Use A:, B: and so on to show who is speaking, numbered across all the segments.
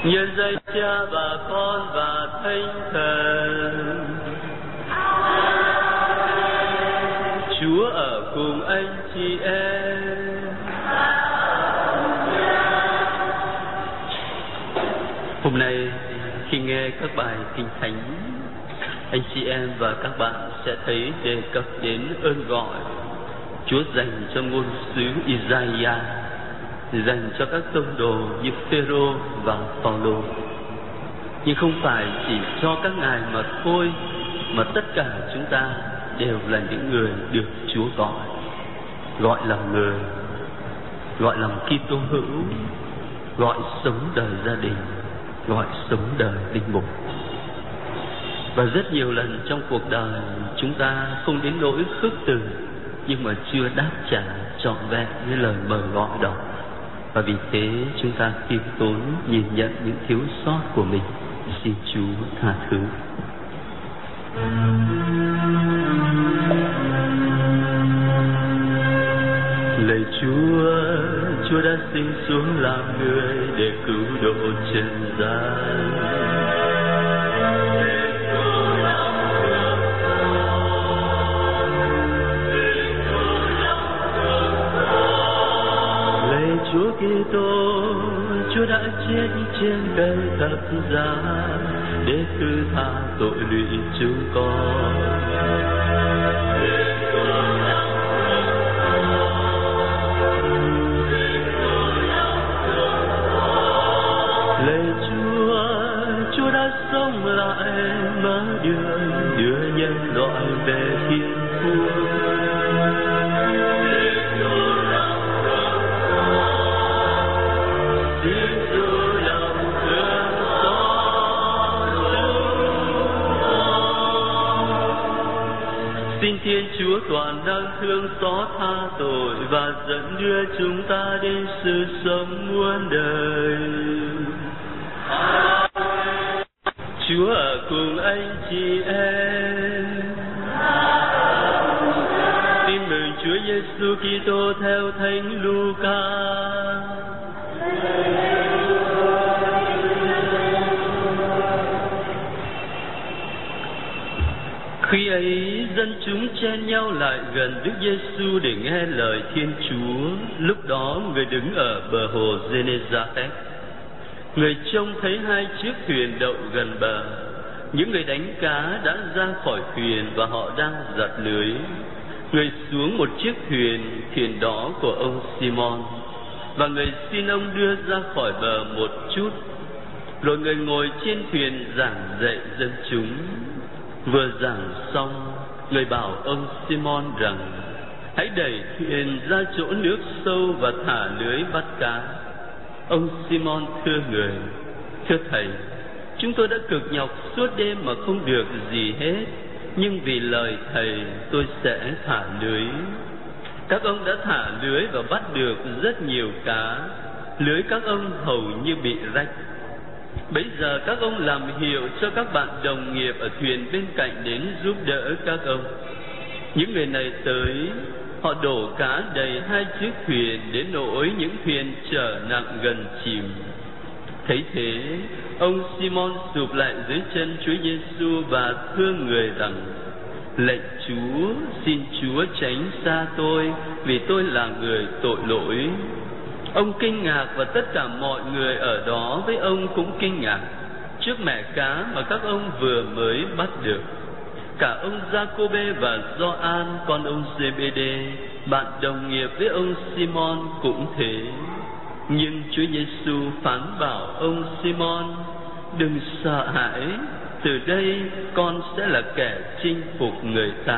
A: nhân danh Cha và Con và Thánh Thần. Chúa ở cùng anh chị em. Hôm nay khi nghe các bài kinh thánh, anh chị em và các bạn sẽ thấy đề cập đến ơn gọi Chúa dành cho ngôn sứ Isaiah, dành cho các tông đồ như Phêrô và Phaolô. Nhưng không phải chỉ cho các ngài mà thôi, mà tất cả chúng ta đều là những người được Chúa gọi làm người, gọi làm Kitô hữu, gọi sống đời gia đình, gọi sống đời linh mục. Và rất nhiều lần trong cuộc đời chúng ta không đến nỗi khước từ, nhưng mà chưa đáp trả trọn vẹn với lời mời gọi đó. Và vì thế chúng ta khiêm tốn nhìn nhận những thiếu sót của mình, xin Chúa tha thứ. Lạy Chúa đã sinh xuống làm người để cứu độ trần gian. Chúa Kitô, Chúa đã chết trên cây thập giá để thứ tha tội lụy chúng con. Lạy Chúa đã sống lại mở đường đưa nhân loại về thiên quốc. Xin Thiên Chúa toàn năng thương xót tha tội và dẫn đưa chúng ta đến sự sống muôn đời. Chúa ở cùng anh chị em. Tin mừng Chúa Giêsu Kitô theo Thánh Luca. Khi ấy dân chúng chen nhau lại gần Đức Giêsu để nghe lời Thiên Chúa. Lúc đó người đứng ở bờ hồ Giê-nê-sa-rét, người trông thấy hai chiếc thuyền đậu gần bờ. Những người đánh cá đã ra khỏi thuyền và họ đang giặt lưới. Người xuống một chiếc thuyền đó của ông Simon, và người xin ông đưa ra khỏi bờ một chút. Rồi người ngồi trên thuyền giảng dạy dân chúng. Vừa giảng xong, người bảo ông Simon rằng: hãy đẩy thuyền ra chỗ nước sâu và thả lưới bắt cá. Ông Simon thưa người: thưa thầy, chúng tôi đã cực nhọc suốt đêm mà không được gì hết, nhưng vì lời thầy tôi sẽ thả lưới. Các ông đã thả lưới và bắt được rất nhiều cá. Lưới các ông hầu như bị rách. Bấy giờ các ông làm hiệu cho các bạn đồng nghiệp ở thuyền bên cạnh đến giúp đỡ các ông. Những người này tới, họ đổ cá đầy hai chiếc thuyền đến nỗi những thuyền chở nặng gần chìm. Thấy thế, ông Simon sụp lại dưới chân Chúa Giêsu và thưa người rằng: lạy Chúa, xin Chúa tránh xa tôi, vì tôi là người tội lỗi. Ông kinh ngạc và tất cả mọi người ở đó với ông cũng kinh ngạc trước mẻ cá mà các ông vừa mới bắt được. Cả ông Giacôbê và Gioan con ông Giê-bê-đê, bạn đồng nghiệp với ông Simon cũng thế. Nhưng Chúa Giêsu phán bảo ông Simon: đừng sợ hãi, từ đây con sẽ là kẻ chinh phục người ta.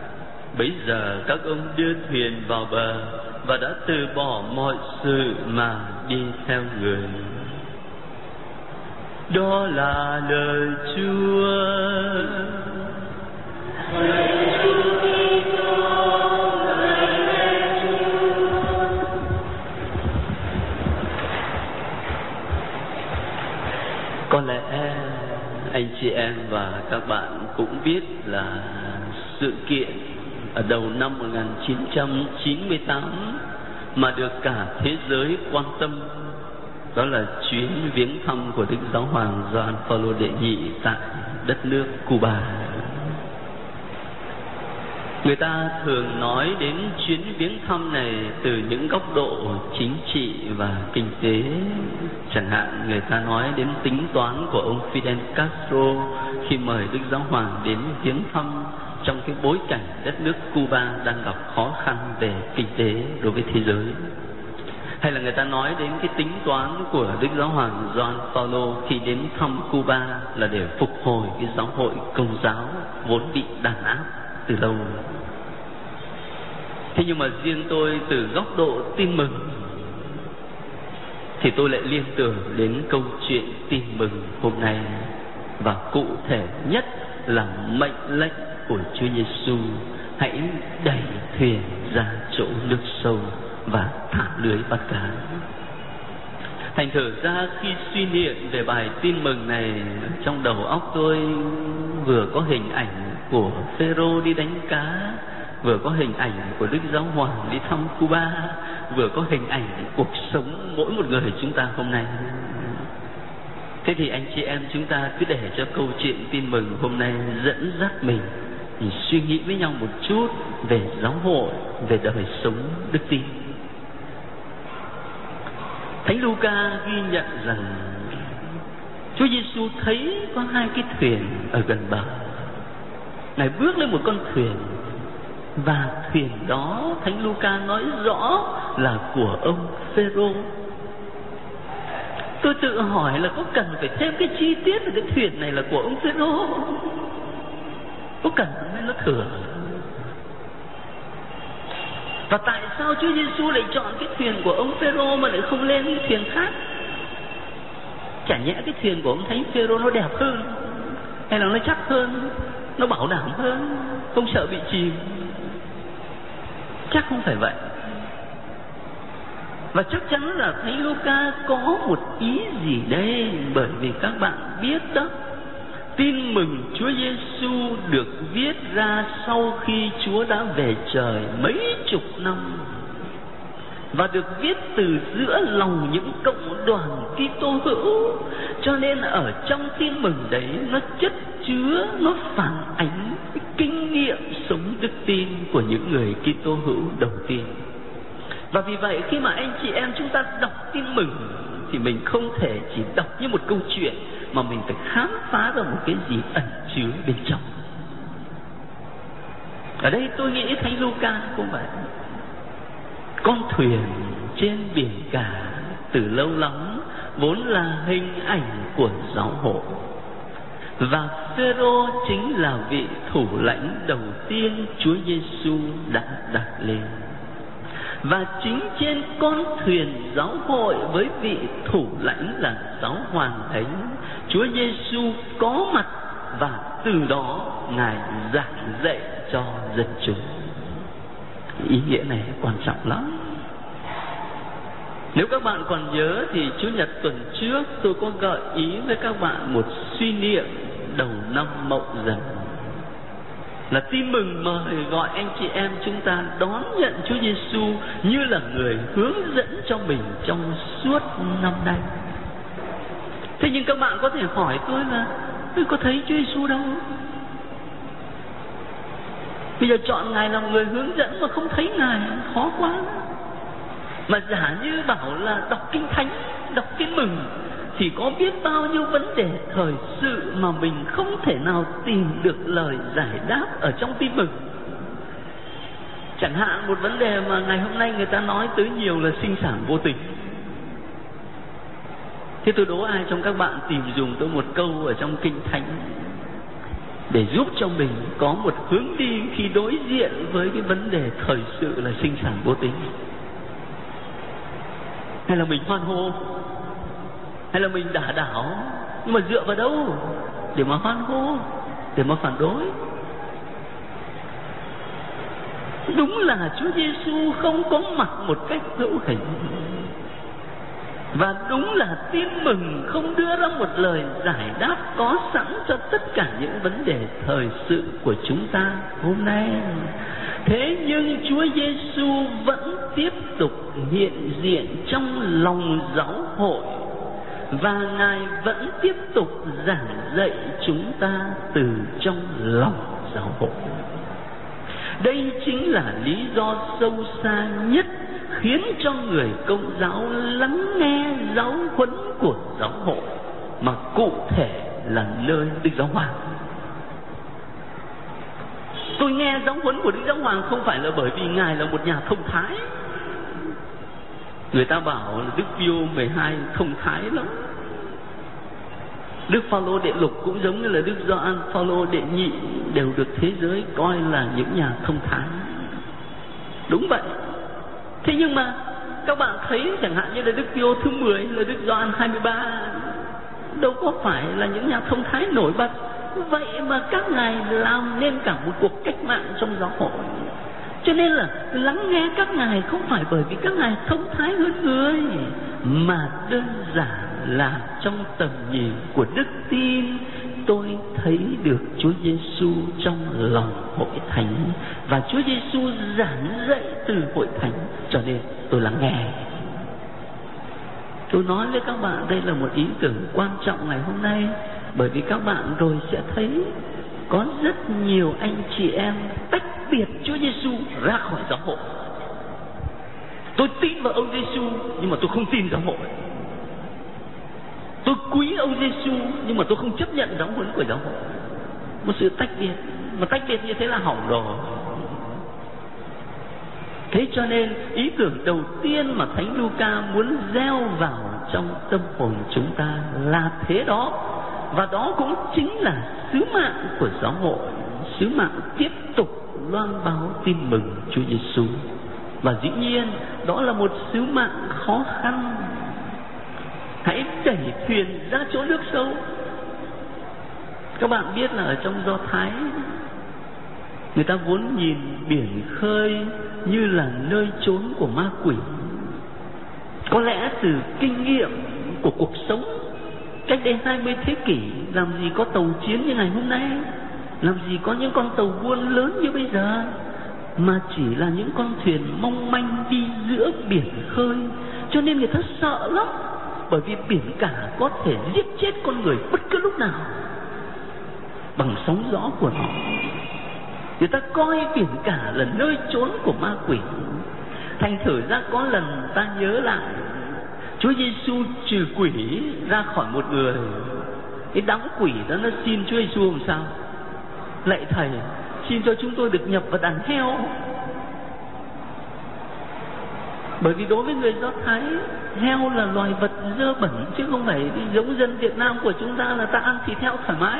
A: Bấy giờ các ông đưa thuyền vào bờ và đã từ bỏ mọi sự mà đi theo người. Đó là lời Chúa. Có lẽ anh chị em và các bạn cũng biết là sự kiện ở đầu năm 1998 mà được cả thế giới quan tâm Đó là chuyến viếng thăm của Đức Giáo Hoàng Gioan Phaolô đệ nhị tại đất nước Cuba. Người ta thường nói đến chuyến viếng thăm này từ những góc độ chính trị và kinh tế. Chẳng hạn người ta nói đến tính toán của ông Fidel Castro khi mời Đức Giáo Hoàng đến viếng thăm trong cái bối cảnh đất nước Cuba đang gặp khó khăn về kinh tế đối với thế giới. Hay là người ta nói đến cái tính toán của Đức Giáo Hoàng Gioan Phaolô khi đến thăm Cuba là để phục hồi cái giáo hội Công giáo vốn bị đàn áp từ lâu. Thế nhưng mà riêng tôi từ góc độ tin mừng thì tôi lại liên tưởng đến câu chuyện tin mừng hôm nay, và cụ thể nhất là mệnh lệnh của Chúa Giêsu: hãy đẩy thuyền ra chỗ nước sâu và thả lưới bắt cá. Thành thử ra khi suy niệm về bài tin mừng này, trong đầu óc tôi vừa có hình ảnh của Phêrô đi đánh cá, vừa có hình ảnh của Đức Giáo Hoàng đi thăm Cuba, vừa có hình ảnh cuộc sống mỗi một người chúng ta hôm nay. Thế thì anh chị em chúng ta cứ để cho câu chuyện tin mừng hôm nay dẫn dắt mình suy nghĩ với nhau một chút về giáo hội, về đời sống đức tin. Thánh Luca ghi nhận rằng Chúa Giêsu thấy có hai cái thuyền ở gần bờ. Ngài bước lên một con thuyền, và thuyền đó Thánh Luca nói rõ là của ông Phêrô. Tôi tự hỏi là có cần phải thêm cái chi tiết về cái thuyền này là của ông Phêrô? Có cần hay nó thừa? Và tại sao Chúa Giêsu lại chọn cái thuyền của ông Phêrô mà lại không lên cái thuyền khác? Chả nhẽ cái thuyền của ông Thánh Phêrô nó đẹp hơn, hay là nó chắc hơn, nó bảo đảm hơn, không sợ bị chìm? Chắc không phải vậy. Và chắc chắn là Thánh Luca có một ý gì đây, bởi vì các bạn biết đó, tin mừng Chúa Giêsu được viết ra sau khi Chúa đã về trời mấy chục năm, và được viết từ giữa lòng những cộng đoàn Kitô hữu. Cho nên ở trong tin mừng đấy nó chất chứa, nó phản ánh cái kinh nghiệm sống đức tin của những người Kitô hữu đầu tiên. Và vì vậy khi mà anh chị em chúng ta đọc tin mừng thì mình không thể chỉ đọc như một câu chuyện, mà mình phải khám phá ra một cái gì ẩn chứa bên trong. Ở đây tôi nghĩ Thánh Luca cũng vậy. Con thuyền trên biển cả từ lâu lắm vốn là hình ảnh của giáo hội, và Phêrô chính là vị thủ lãnh đầu tiên Chúa Giêsu đã đặt lên. Và chính trên con thuyền giáo hội với vị thủ lãnh là Giáo Hoàng ấy, Chúa Giêsu có mặt, và từ đó Ngài giảng dạy cho dân chúng. Ý nghĩa này quan trọng lắm. Nếu các bạn còn nhớ thì Chủ nhật tuần trước tôi có gợi ý với các bạn một suy niệm đầu năm Mậu Dần, là tin mừng mời gọi anh chị em chúng ta đón nhận Chúa Giêsu như là người hướng dẫn cho mình trong suốt năm nay. Thế nhưng các bạn có thể hỏi tôi là tôi có thấy Chúa Giêsu đâu? Bây giờ chọn Ngài làm người hướng dẫn mà không thấy Ngài, khó quá. Mà giả như bảo là đọc Kinh Thánh, đọc Tin Mừng thì có biết bao nhiêu vấn đề thời sự mà mình không thể nào tìm được lời giải đáp ở trong Tin Mừng. Chẳng hạn một vấn đề mà ngày hôm nay người ta nói tới nhiều là sinh sản vô tình. Thế tôi đố ai trong các bạn tìm dùng tôi một câu ở trong Kinh Thánh để giúp cho mình có một hướng đi khi đối diện với cái vấn đề thời sự là sinh sản vô tình? Hay là mình hoan hô, hay là mình đả đảo? Nhưng mà dựa vào đâu để mà hoan hô, để mà phản đối? Đúng là Chúa Giêsu không có mặt một cách hữu hình, và đúng là Tin Mừng không đưa ra một lời giải đáp có sẵn cho tất cả những vấn đề thời sự của chúng ta hôm nay. Thế nhưng Chúa Giêsu vẫn tiếp tục hiện diện trong lòng giáo hội và Ngài vẫn tiếp tục giảng dạy chúng ta từ trong lòng giáo hội. Đây chính là lý do sâu xa nhất khiến cho người Công giáo lắng nghe giáo huấn của giáo hội, mà cụ thể là nơi Đức Giáo Hoàng. Tôi nghe giáo huấn của Đức Giáo Hoàng không phải là bởi vì Ngài là một nhà thông thái. Người ta bảo là Đức Pio 12 thông thái lắm. Đức Phaolô đệ lục cũng giống như là Đức Gioan Phaolô đệ nhị đều được thế giới coi là những nhà thông thái. Đúng vậy. Thế nhưng mà các bạn thấy chẳng hạn như là Đức Pio thứ 10 là Đức Gioan 23 đâu có phải là những nhà thông thái nổi bật. Vậy mà các ngài làm nên cả một cuộc cách mạng trong giáo hội. Cho nên là lắng nghe các ngài không phải bởi vì các ngài thông thái hơn người, mà đơn giản là trong tầm nhìn của đức tin, tôi thấy được Chúa Giêsu trong lòng hội thánh và Chúa Giêsu giảng dạy từ hội thánh, cho nên tôi lắng nghe. Tôi nói với các bạn đây là một ý tưởng quan trọng ngày hôm nay, bởi vì các bạn rồi sẽ thấy có rất nhiều anh chị em tách biệt Chúa Giêsu ra khỏi giáo hội. Tôi tin vào ông Giêsu nhưng mà tôi không tin giáo hội. Tôi quý ông Giêsu nhưng mà tôi không chấp nhận giáo huấn của giáo hội. Một sự tách biệt, mà tách biệt như thế là hỏng rồi. Thế cho nên ý tưởng đầu tiên mà Thánh Luca muốn gieo vào trong tâm hồn chúng ta là thế đó. Và đó cũng chính là sứ mạng của giáo hội, sứ mạng tiếp tục loan báo tin mừng Chúa Giêsu. Và dĩ nhiên đó là một sứ mạng khó khăn. Hãy đẩy thuyền ra chỗ nước sâu. Các bạn biết là ở trong Do Thái, người ta vốn nhìn biển khơi như là nơi trốn của ma quỷ. Có lẽ từ kinh nghiệm của cuộc sống cách đây 20 thế kỷ, làm gì có tàu chiến như ngày hôm nay, làm gì có những con tàu buôn lớn như bây giờ, mà chỉ là những con thuyền mong manh đi giữa biển khơi. Cho nên người ta sợ lắm, bởi vì biển cả có thể giết chết con người bất cứ lúc nào bằng sóng gió của nó. Người ta coi biển cả là nơi trốn của ma quỷ. Thành thử ra có lần ta nhớ lại, Chúa Giêsu trừ quỷ ra khỏi một người, cái đám quỷ đó nó xin Chúa Giêsu làm sao? Lạy Thầy, xin cho chúng tôi được nhập vào đàn heo. Bởi vì đối với người Do Thái, heo là loài vật dơ bẩn, chứ không phải giống dân Việt Nam của chúng ta là ta ăn thịt heo thoải mái.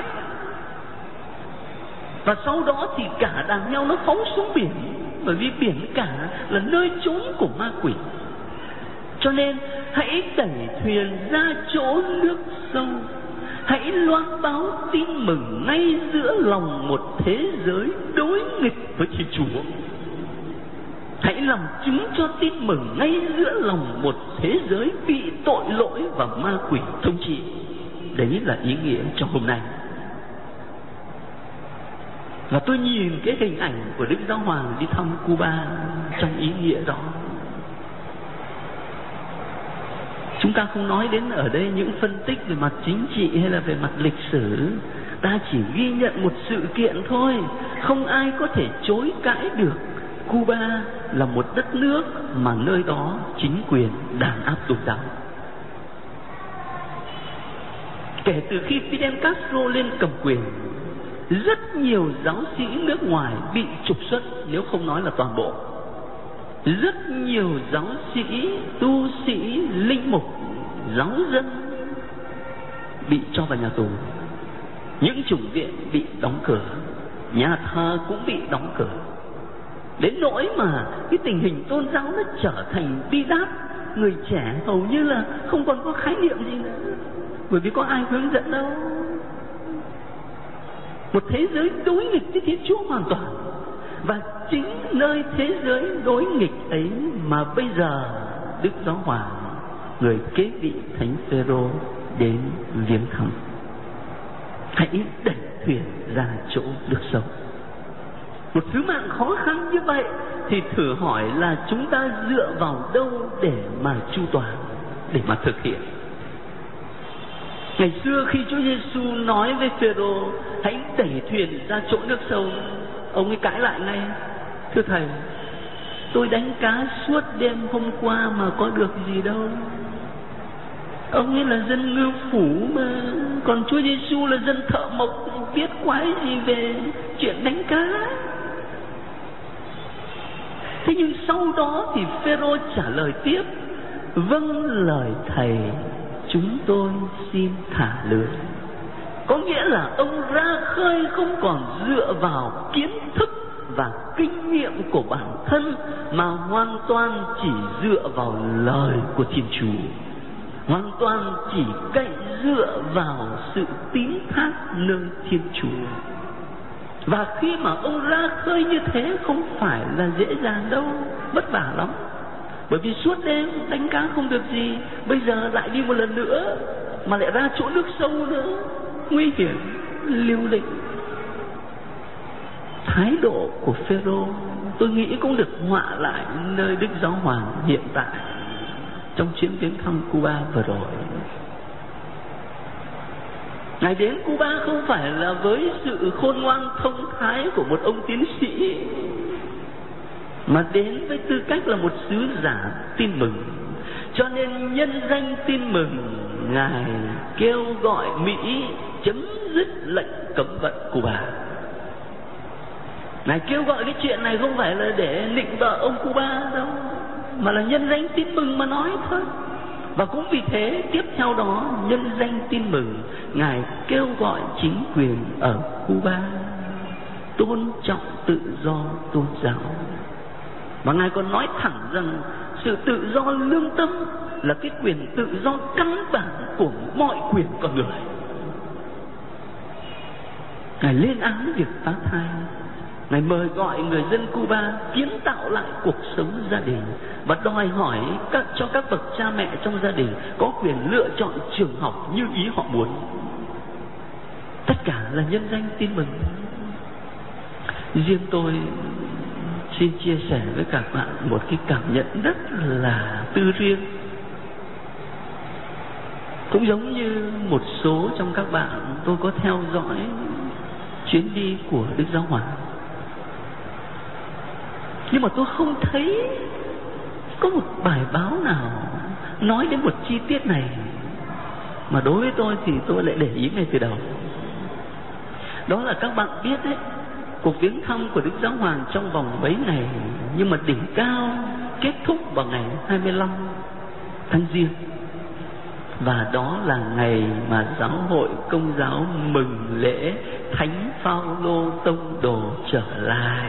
A: Và sau đó thì cả đàn heo nó phóng xuống biển, bởi vì biển cả là nơi trốn của ma quỷ. Cho nên hãy đẩy thuyền ra chỗ nước sâu, hãy loan báo tin mừng ngay giữa lòng một thế giới đối nghịch với Thiên Chúa. Hãy làm chứng cho tin mừng ngay giữa lòng một thế giới bị tội lỗi và ma quỷ thống trị. Đấy là ý nghĩa trong hôm nay. Và tôi nhìn cái hình ảnh của Đức Giáo Hoàng đi thăm Cuba trong ý nghĩa đó. Chúng ta không nói đến ở đây những phân tích về mặt chính trị hay là về mặt lịch sử. Ta chỉ ghi nhận một sự kiện thôi. Không ai có thể chối cãi được Cuba là một đất nước mà nơi đó chính quyền đàn áp tôn giáo. Kể từ khi Fidel Castro lên cầm quyền, rất nhiều giáo sĩ nước ngoài bị trục xuất, nếu không nói là toàn bộ. Rất nhiều giáo sĩ, tu sĩ, linh mục, giáo dân bị cho vào nhà tù. Những chủng viện bị đóng cửa, nhà thờ cũng bị đóng cửa. Đến nỗi mà cái tình hình tôn giáo nó trở thành bi đát. Người trẻ hầu như là không còn có khái niệm gì nữa, bởi vì có ai hướng dẫn đâu. Một thế giới đối nghịch với Thiên Chúa hoàn toàn. Và chính nơi thế giới đối nghịch ấy mà bây giờ Đức Giáo Hoàng, người kế vị Thánh Phêrô đến viếng thăm. Hãy đẩy thuyền ra chỗ nước sâu. Một sứ mạng khó khăn như vậy thì thử hỏi là chúng ta dựa vào đâu để mà chu toàn, để mà thực hiện? Ngày xưa khi Chúa Giêsu nói với Phêrô hãy đẩy thuyền ra chỗ nước sâu, ông ấy cãi lại ngay: thưa thầy, tôi đánh cá suốt đêm hôm qua mà có được gì đâu. Ông ấy là dân ngư phủ mà, còn Chúa Giêsu là dân thợ mộc, biết quái gì về chuyện đánh cá. Thế nhưng sau đó thì Phêrô trả lời tiếp: vâng lời thầy, chúng tôi xin thả lưới. Có nghĩa là ông ra khơi không còn dựa vào kiến thức và kinh nghiệm của bản thân, mà hoàn toàn chỉ dựa vào lời của Thiên Chúa, hoàn toàn chỉ cậy dựa vào sự tín thác nơi Thiên Chúa. Và khi mà ông ra khơi như thế không phải là dễ dàng đâu, vất vả lắm. Bởi vì suốt đêm đánh cá không được gì, bây giờ lại đi một lần nữa mà lại ra chỗ nước sâu nữa, nguy hiểm, liều lĩnh. Thái độ của Phêrô tôi nghĩ cũng được họa lại nơi Đức Giáo Hoàng hiện tại trong chuyến viếng thăm Cuba vừa rồi. Ngài đến Cuba không phải là với sự khôn ngoan thông thái của một ông tiến sĩ, mà đến với tư cách là một sứ giả tin mừng. Cho nên nhân danh tin mừng, Ngài kêu gọi Mỹ chấm dứt lệnh cấm vận Cuba. Ngài kêu gọi cái chuyện này không phải là để nịnh bợ ông Cuba đâu, mà là nhân danh tin mừng mà nói thôi. Và cũng vì thế tiếp theo đó, nhân danh tin mừng, Ngài kêu gọi chính quyền ở Cuba tôn trọng tự do tôn giáo. Và Ngài còn nói thẳng rằng sự tự do lương tâm là cái quyền tự do căn bản của mọi quyền con người. Ngài lên án việc phá thai. Ngài mời gọi người dân Cuba kiến tạo lại cuộc sống gia đình và đòi hỏi cho các bậc cha mẹ trong gia đình có quyền lựa chọn trường học như ý họ muốn. Tất cả là nhân danh tin mừng. Riêng tôi xin chia sẻ với các bạn một cái cảm nhận rất là tư riêng. Cũng giống như một số trong các bạn, tôi có theo dõi chuyến đi của Đức Giáo Hoàng, nhưng mà tôi không thấy có một bài báo nào nói đến một chi tiết này. Mà đối với tôi thì tôi lại để ý ngay từ đầu. Đó là các bạn biết đấy, cuộc viếng thăm của Đức Giáo Hoàng trong vòng mấy ngày, nhưng mà đỉnh cao kết thúc vào ngày 25 tháng Giêng. Và đó là ngày mà Giáo hội Công giáo mừng lễ Thánh Phaolô Tông Đồ trở lại.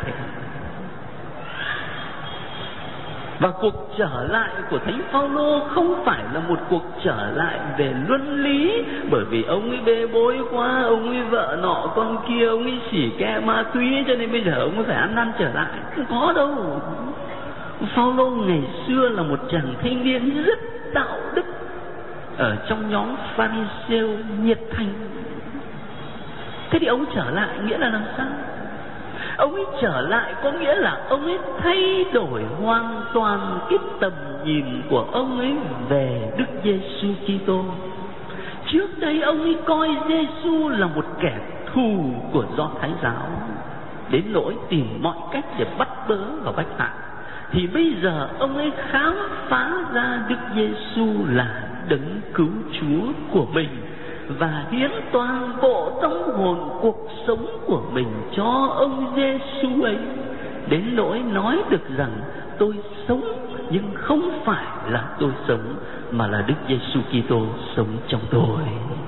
A: Và cuộc trở lại của Thánh Phaolô không phải là một cuộc trở lại về luân lý, bởi vì ông ấy bê bối quá, ông ấy vợ nọ con kia, ông ấy xỉ ke ma túy, cho nên bây giờ ông ấy phải ăn năn trở lại. Không có đâu. Phaolô ngày xưa là một chàng thanh niên rất đạo đức, ở trong nhóm Pha-ri-siêu nhiệt thành. Thế thì ông trở lại nghĩa là làm sao? Ông ấy trở lại có nghĩa là ông ấy thay đổi hoàn toàn cái tầm nhìn của ông ấy về Đức Giêsu Kitô. Trước đây ông ấy coi Giêsu là một kẻ thù của Do Thái giáo, đến nỗi tìm mọi cách để bắt bớ và bách hại. Thì bây giờ ông ấy khám phá ra Đức Giêsu là đấng cứu Chúa của mình, và hiến toàn bộ tâm hồn cuộc sống của mình cho ông Giêsu ấy, đến nỗi nói được rằng tôi sống nhưng không phải là tôi sống, mà là Đức Giêsu Kitô sống trong tôi.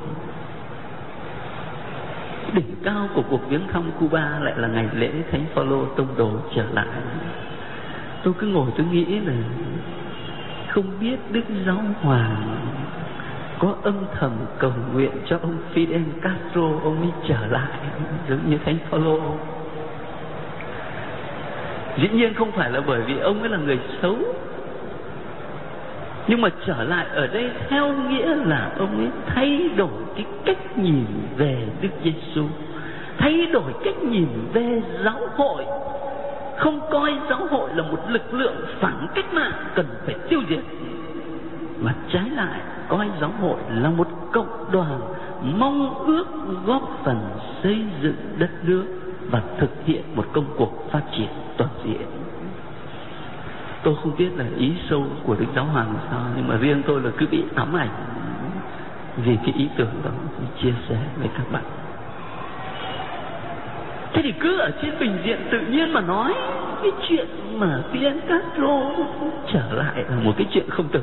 A: Đỉnh cao của cuộc viếng thăm Cuba lại là ngày lễ Thánh Phaolô Tông Đồ trở lại. Tôi cứ ngồi tôi nghĩ là không biết Đức Giáo Hoàng có âm thầm cầu nguyện cho ông Fidel Castro ông ấy trở lại giống như Thánh Phaolô. Dĩ nhiên không phải là bởi vì ông ấy là người xấu, nhưng mà trở lại ở đây theo nghĩa là ông ấy thay đổi cái cách nhìn về Đức Giêsu, thay đổi cách nhìn về giáo hội, không coi giáo hội là một lực lượng phản cách mạng cần phải tiêu diệt, mà trái lại coi giáo hội là một cộng đoàn mong ước góp phần xây dựng đất nước và thực hiện một công cuộc phát triển toàn diện. Tôi không biết là ý sâu của Đức Giáo Hoàng sao, nhưng mà riêng tôi là cứ bị ám ảnh vì cái ý tưởng đó tôi chia sẻ với các bạn. Thế thì cứ ở trên bình diện tự nhiên mà nói cái chuyện mà Fidel Castro trở lại là một cái chuyện không tưởng.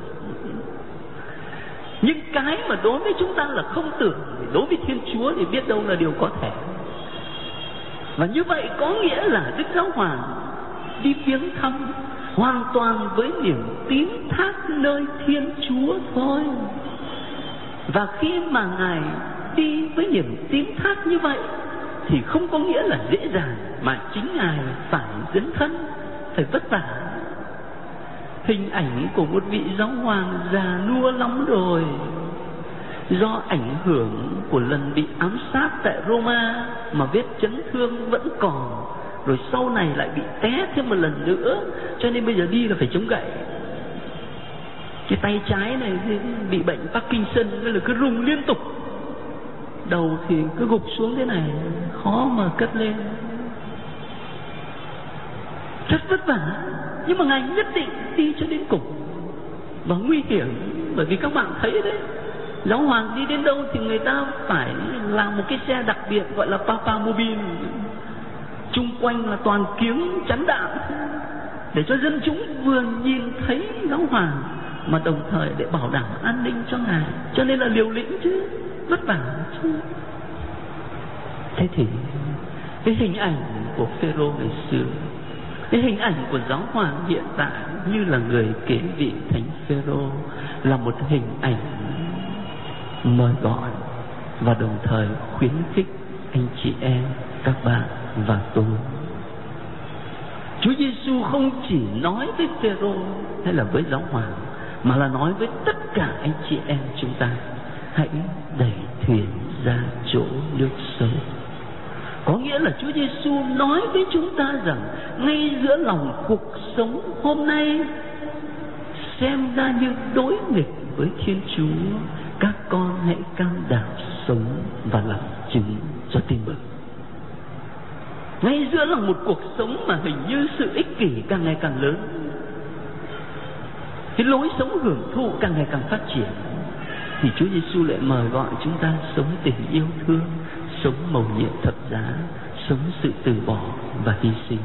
A: Những cái mà đối với chúng ta là không tưởng, đối với Thiên Chúa thì biết đâu là điều có thể. Và như vậy có nghĩa là Đức Giáo Hoàng đi viếng thăm hoàn toàn với niềm tín thác nơi Thiên Chúa thôi. Và khi mà Ngài đi với niềm tín thác như vậy thì không có nghĩa là dễ dàng, mà chính Ngài phải dấn thân, phải vất vả. Hình ảnh của một vị giáo hoàng già nua lắm rồi, do ảnh hưởng của lần bị ám sát tại Roma mà vết chấn thương vẫn còn, rồi sau này lại bị té thêm một lần nữa, cho nên bây giờ đi là phải chống gậy. Cái tay trái này thì bị bệnh Parkinson nên là cứ rung liên tục, đầu thì cứ gục xuống thế này, khó mà cất lên, rất vất vả. Nhưng mà Ngài nhất định đi cho đến cùng. Và nguy hiểm, bởi vì các bạn thấy đấy, giáo hoàng đi đến đâu thì người ta phải làm một cái xe đặc biệt gọi là Papamobile, chung quanh là toàn kiếng chắn đạn, để cho dân chúng vừa nhìn thấy giáo hoàng mà đồng thời để bảo đảm an ninh cho Ngài. Cho nên là liều lĩnh chứ, vất vả chứ. Thế thì cái hình ảnh của Phêrô ngày xưa, cái hình ảnh của giáo hoàng hiện tại như là người kế vị thánh Phêrô, là một hình ảnh mời gọi và đồng thời khuyến khích anh chị em, các bạn và tôi. Chúa Giêsu không chỉ nói với Phêrô hay là với giáo hoàng, mà là nói với tất cả anh chị em chúng ta: hãy đẩy thuyền ra chỗ nước sâu. Có nghĩa là Chúa Giêsu nói với chúng ta rằng ngay giữa lòng cuộc sống hôm nay xem ra như đối nghịch với Thiên Chúa, các con hãy can đảm sống và làm chứng cho tin mừng. Ngay giữa lòng một cuộc sống mà hình như sự ích kỷ càng ngày càng lớn, cái lối sống hưởng thụ càng ngày càng phát triển, thì Chúa Giêsu lại mời gọi chúng ta sống tình yêu thương, sống mầu nhiệm thập giá, sống sự từ bỏ và hy sinh.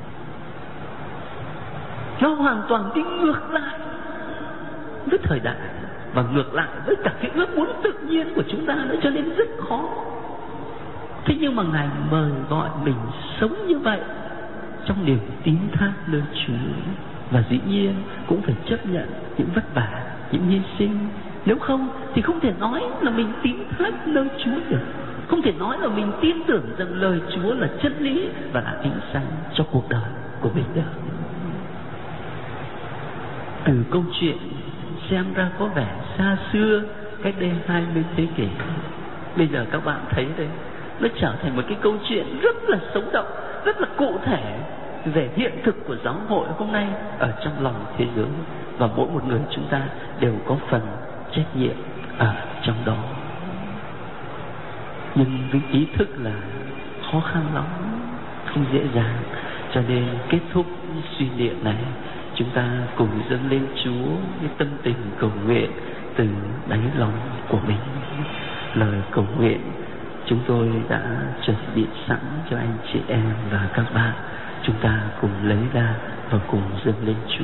A: Nó hoàn toàn đi ngược lại với thời đại và ngược lại với cả cái ước muốn tự nhiên của chúng ta nữa, cho nên rất khó. Thế nhưng mà Ngài mời gọi mình sống như vậy trong niềm tín thác nơi Chúa, và dĩ nhiên cũng phải chấp nhận những vất vả, những hy sinh. Nếu không thì không thể nói là mình tín thác nơi Chúa được, không thể nói là mình tin tưởng rằng lời Chúa là chân lý và là ánh sáng cho cuộc đời của mình được. Từ câu chuyện xem ra có vẻ xa xưa, cách đây 20 thế kỷ, bây giờ các bạn thấy đây, nó trở thành một cái câu chuyện rất là sống động, rất là cụ thể về hiện thực của giáo hội hôm nay ở trong lòng thế giới, và mỗi một người chúng ta đều có phần trách nhiệm ở trong đó. Nhưng với ý thức là khó khăn lắm, không dễ dàng, cho nên kết thúc suy niệm này, chúng ta cùng dâng lên Chúa cái tâm tình cầu nguyện từ đáy lòng của mình. Lời cầu nguyện chúng tôi đã chuẩn bị sẵn cho anh chị em và các bạn. Chúng ta cùng lấy ra và cùng dâng lên Chúa.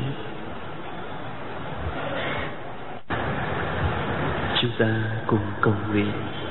A: Chúng ta cùng cầu nguyện.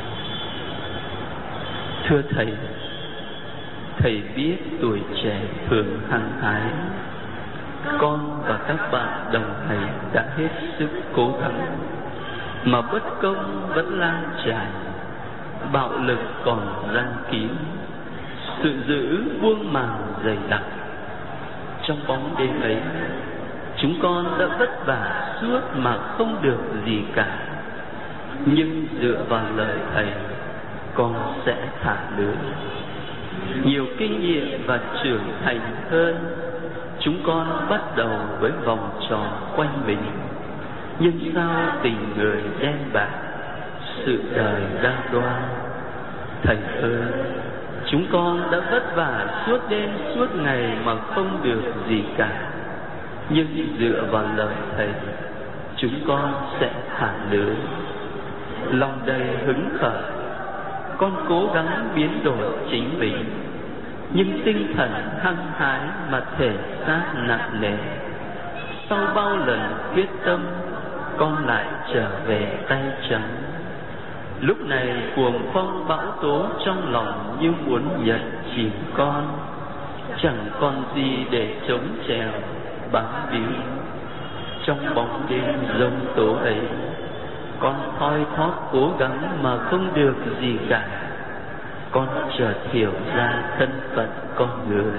A: Thưa Thầy, Thầy biết tuổi trẻ thường hăng hái. Con và các bạn đồng hành đã hết sức cố gắng, mà bất công vẫn lan tràn, bạo lực còn giăng kín, sự dữ buông màn dày đặc. Trong bóng đêm ấy, chúng con đã vất vả suốt mà không được gì cả. Nhưng dựa vào lời Thầy, con sẽ thả lưới. Nhiều kinh nghiệm và trưởng thành hơn, chúng con bắt đầu với vòng tròn quanh mình. nhưng sao tình người đen bạc, sự đời đa đoan. Thầy ơi, chúng con đã vất vả suốt đêm suốt ngày mà không được gì cả, nhưng dựa vào lời Thầy, chúng con sẽ thả lưới. Lòng đầy hứng khởi, con cố gắng biến đổi chính mình, nhưng tinh thần hăng hái mà thể xác nặng nề. Sau bao lần quyết tâm, con lại trở về tay trắng. Lúc này cuồng phong bão tố trong lòng như muốn nhận chìm con, chẳng còn gì để chống chèo bám víu. Trong bóng đêm giông tố ấy, con thoi thóp cố gắng mà không được gì cả. Con chợt hiểu ra thân phận con người.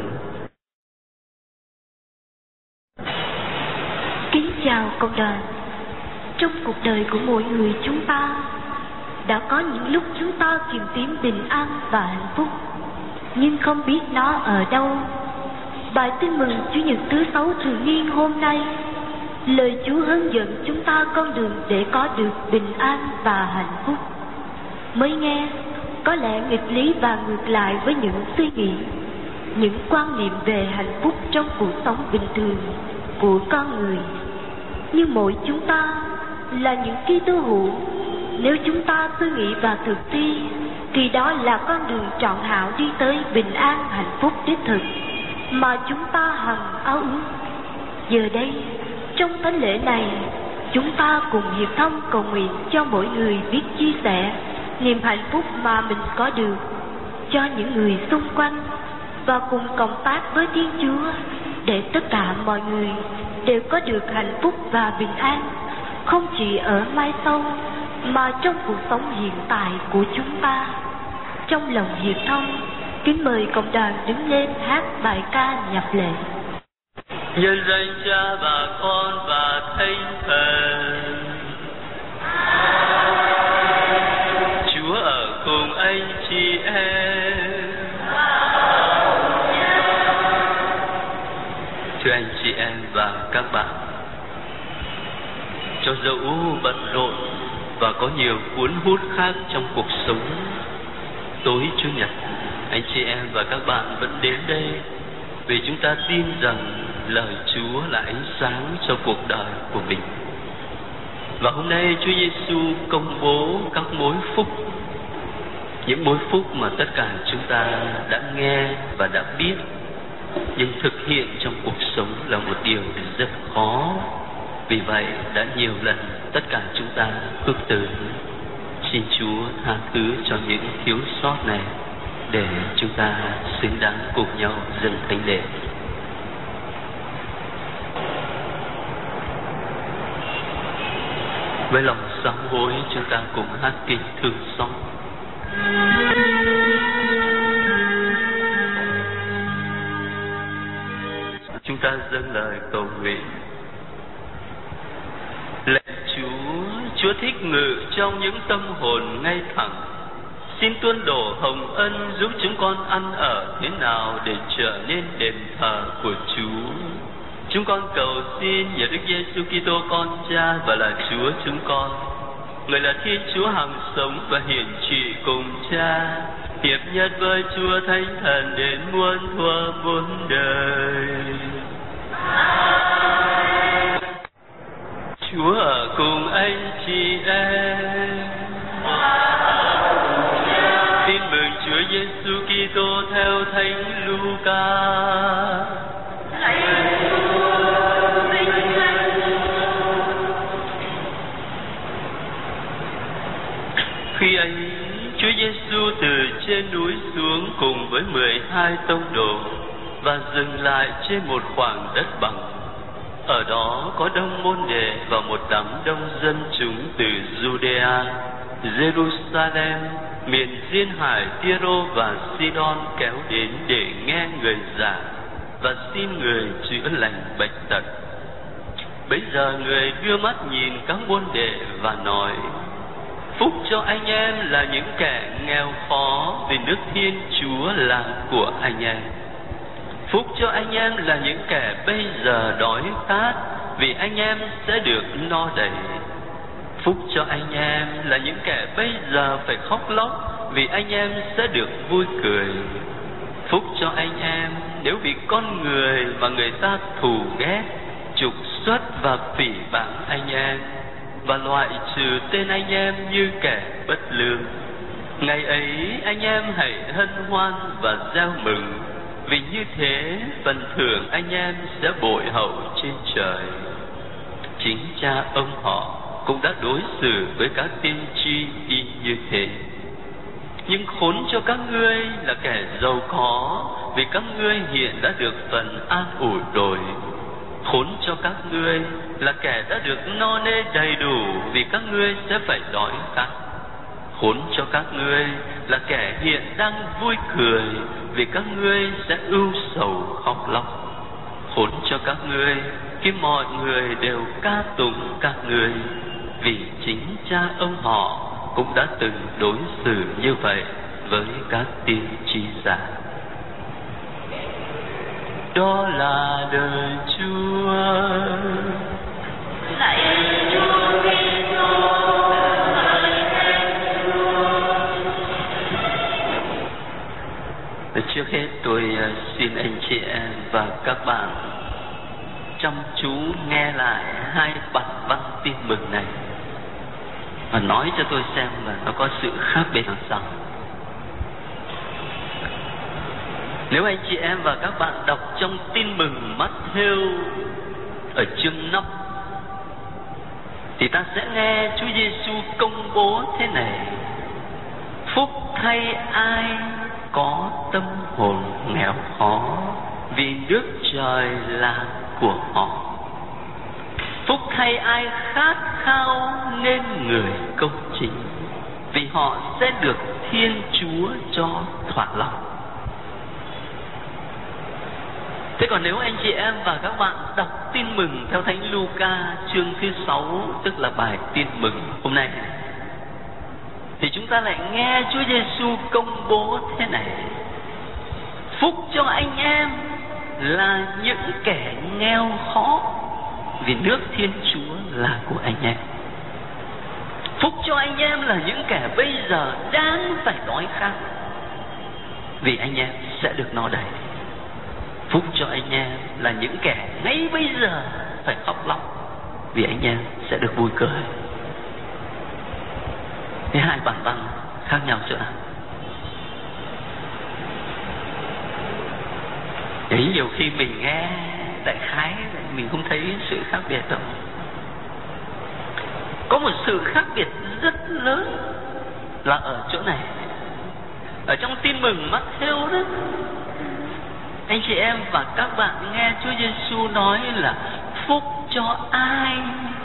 B: Kính chào cộng đoàn. Trong cuộc đời của mỗi người chúng ta, đã có những lúc chúng ta tìm kiếm bình an và hạnh phúc, nhưng không biết nó ở đâu. Bài tin mừng Chủ nhật thứ 6 thường niên hôm nay, lời Chúa hướng dẫn chúng ta con đường để có được bình an và hạnh phúc. Mới nghe, có lẽ nghịch lý và ngược lại với những suy nghĩ, những quan niệm về hạnh phúc trong cuộc sống bình thường của con người. Nhưng mỗi chúng ta là những Kitô hữu, nếu chúng ta suy nghĩ và thực thi, thì đó là con đường trọn hảo đi tới bình an hạnh phúc đích thực mà chúng ta hằng ao ước. Giờ đây, trong thánh lễ này, chúng ta cùng hiệp thông cầu nguyện cho mỗi người biết chia sẻ niềm hạnh phúc mà mình có được cho những người xung quanh, và cùng cộng tác với Thiên Chúa để tất cả mọi người đều có được hạnh phúc và bình an, không chỉ ở mai sau mà trong cuộc sống hiện tại của chúng ta. Trong lòng hiệp thông, kính mời cộng đoàn đứng lên hát bài ca nhập lễ.
A: Nhân danh Cha và Con và Thánh Thần. Chúa ở cùng anh chị em. Thưa anh chị em và các bạn, cho dẫu bận rộn và có nhiều cuốn hút khác trong cuộc sống, tối Chủ nhật, anh chị em và các bạn vẫn đến đây vì chúng ta tin rằng lời Chúa là ánh sáng cho cuộc đời của mình. Và hôm nay Chúa Giêsu công bố các mối phúc, những mối phúc mà tất cả chúng ta đã nghe và đã biết, nhưng thực hiện trong cuộc sống là một điều rất khó. Vì vậy đã nhiều lần tất cả chúng ta ước từ xin Chúa tha thứ cho những thiếu sót này, để chúng ta xứng đáng cùng nhau dâng thánh lễ. Với lòng sám hối, chúng ta cùng hát kinh thương xót. Chúng ta dâng lời cầu nguyện. Lạy Chúa thích ngự trong những tâm hồn ngay thẳng. Xin tuôn đổ hồng ân giúp chúng con ăn ở thế nào để trở nên đền thờ của Chúa. Chúng con cầu xin nhờ Đức Giêsu Kitô con Cha và là Chúa chúng con, Người là Thiên Chúa hằng sống và hiển trị cùng Cha, hiệp nhất với Chúa Thánh Thần đến muôn thuở muôn đời. Chúa ở cùng anh chị em. Tin mừng Chúa Giêsu Kitô theo Thánh Luca. Khi ấy, Chúa Giêsu từ trên núi xuống cùng với 12 tông đồ và dừng lại trên một khoảng đất bằng. Ở đó có đông môn đệ và một đám đông dân chúng từ Judea, Jerusalem, miền duyên hải Tyro và Sidon kéo đến để nghe người giảng và xin người chữa lành bệnh tật. Bấy giờ người đưa mắt nhìn các môn đệ và nói: Phúc cho anh em là những kẻ nghèo khó, vì nước Thiên Chúa là của anh em. Phúc cho anh em là những kẻ bây giờ đói khát, vì anh em sẽ được no đầy. Phúc cho anh em là những kẻ bây giờ phải khóc lóc, vì anh em sẽ được vui cười. Phúc cho anh em nếu vì con người mà người ta thù ghét, trục xuất và phỉ báng anh em, và loại trừ tên anh em như kẻ bất lương. Ngày ấy anh em hãy hân hoan và reo mừng, vì như thế phần thưởng anh em sẽ bội hậu trên trời. Chính cha ông họ cũng đã đối xử với các tiên tri y như thế. Nhưng khốn cho các ngươi là kẻ giàu có, vì các ngươi hiện đã được phần an ủi rồi. Khốn cho các ngươi là kẻ đã được no nê đầy đủ, vì các ngươi sẽ phải đói khát. Khốn cho các ngươi là kẻ hiện đang vui cười, vì các ngươi sẽ ưu sầu khóc lóc. Khốn cho các ngươi khi mọi người đều ca tụng các ngươi, vì chính cha ông họ cũng đã từng đối xử như vậy với các tiên tri giả. Đó là đời Chúa.
B: Lạy Chúa Kitô.
A: Trước hết tôi xin anh chị em và các bạn chăm chú nghe lại hai bản văn tin mừng này và nói cho tôi xem là nó có sự khác biệt làm sao. Nếu anh chị em và các bạn đọc trong tin mừng Matthew ở chương 5 thì ta sẽ nghe Chúa Giêsu công bố thế này: phúc thay ai có tâm hồn nghèo khó, vì nước trời là của họ. Phúc thay ai khát khao nên người công chính, vì họ sẽ được Thiên Chúa cho thỏa lòng. Thế còn nếu anh chị em và các bạn đọc tin mừng theo Thánh Luca chương thứ 6, tức là bài tin mừng hôm nay, thì chúng ta lại nghe Chúa Giêsu công bố thế này: phúc cho anh em là những kẻ nghèo khó, vì nước Thiên Chúa là của anh em. Phúc cho anh em là những kẻ bây giờ đang phải đói khát, vì anh em sẽ được no đầy. Phúc cho anh em là những kẻ ngay bây giờ phải khóc lóc, vì anh em sẽ được vui cười. Thế hai bản văn khác nhau chỗ nào? Đấy, nhiều khi mình nghe đại khái mình không thấy sự khác biệt đâu. Có một sự khác biệt rất lớn là ở chỗ này. Ở trong tin mừng Matthew đó, anh chị em và các bạn nghe Chúa Giêsu nói là phúc cho ai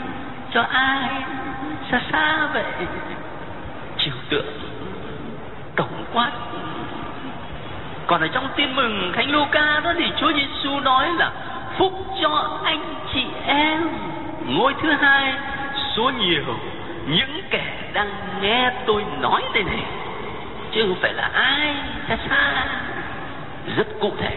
A: xa xa vậy, trừu tượng tổng quát. Còn ở trong tin mừng Thánh Luca đó thì Chúa Giêsu nói là phúc cho anh chị em, ngôi thứ hai số nhiều, những kẻ đang nghe tôi nói đây này, chứ không phải là ai xa xa, rất cụ thể.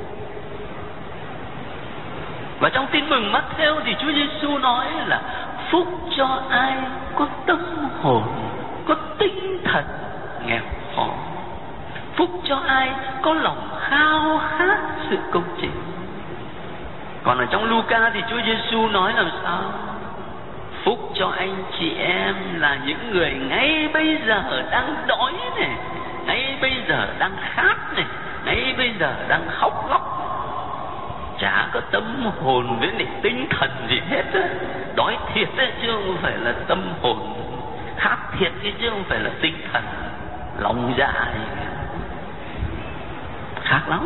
A: Và trong tin mừng Matthew thì Chúa Giêsu nói là phúc cho ai có tâm hồn, có tinh thần nghèo khó, phúc cho ai có lòng khao khát sự công chính. Còn ở trong Luca thì Chúa Giêsu nói làm sao? Phúc cho anh chị em là những người ngay bây giờ đang đói này, ngay bây giờ đang khát này, ngay bây giờ đang khóc lóc, chả có tâm hồn với lại tinh thần gì hết á. Đói thiệt đấy chứ không phải là tâm hồn, khát thiệt chứ không phải là tinh thần, lòng dạ này. Khác lắm.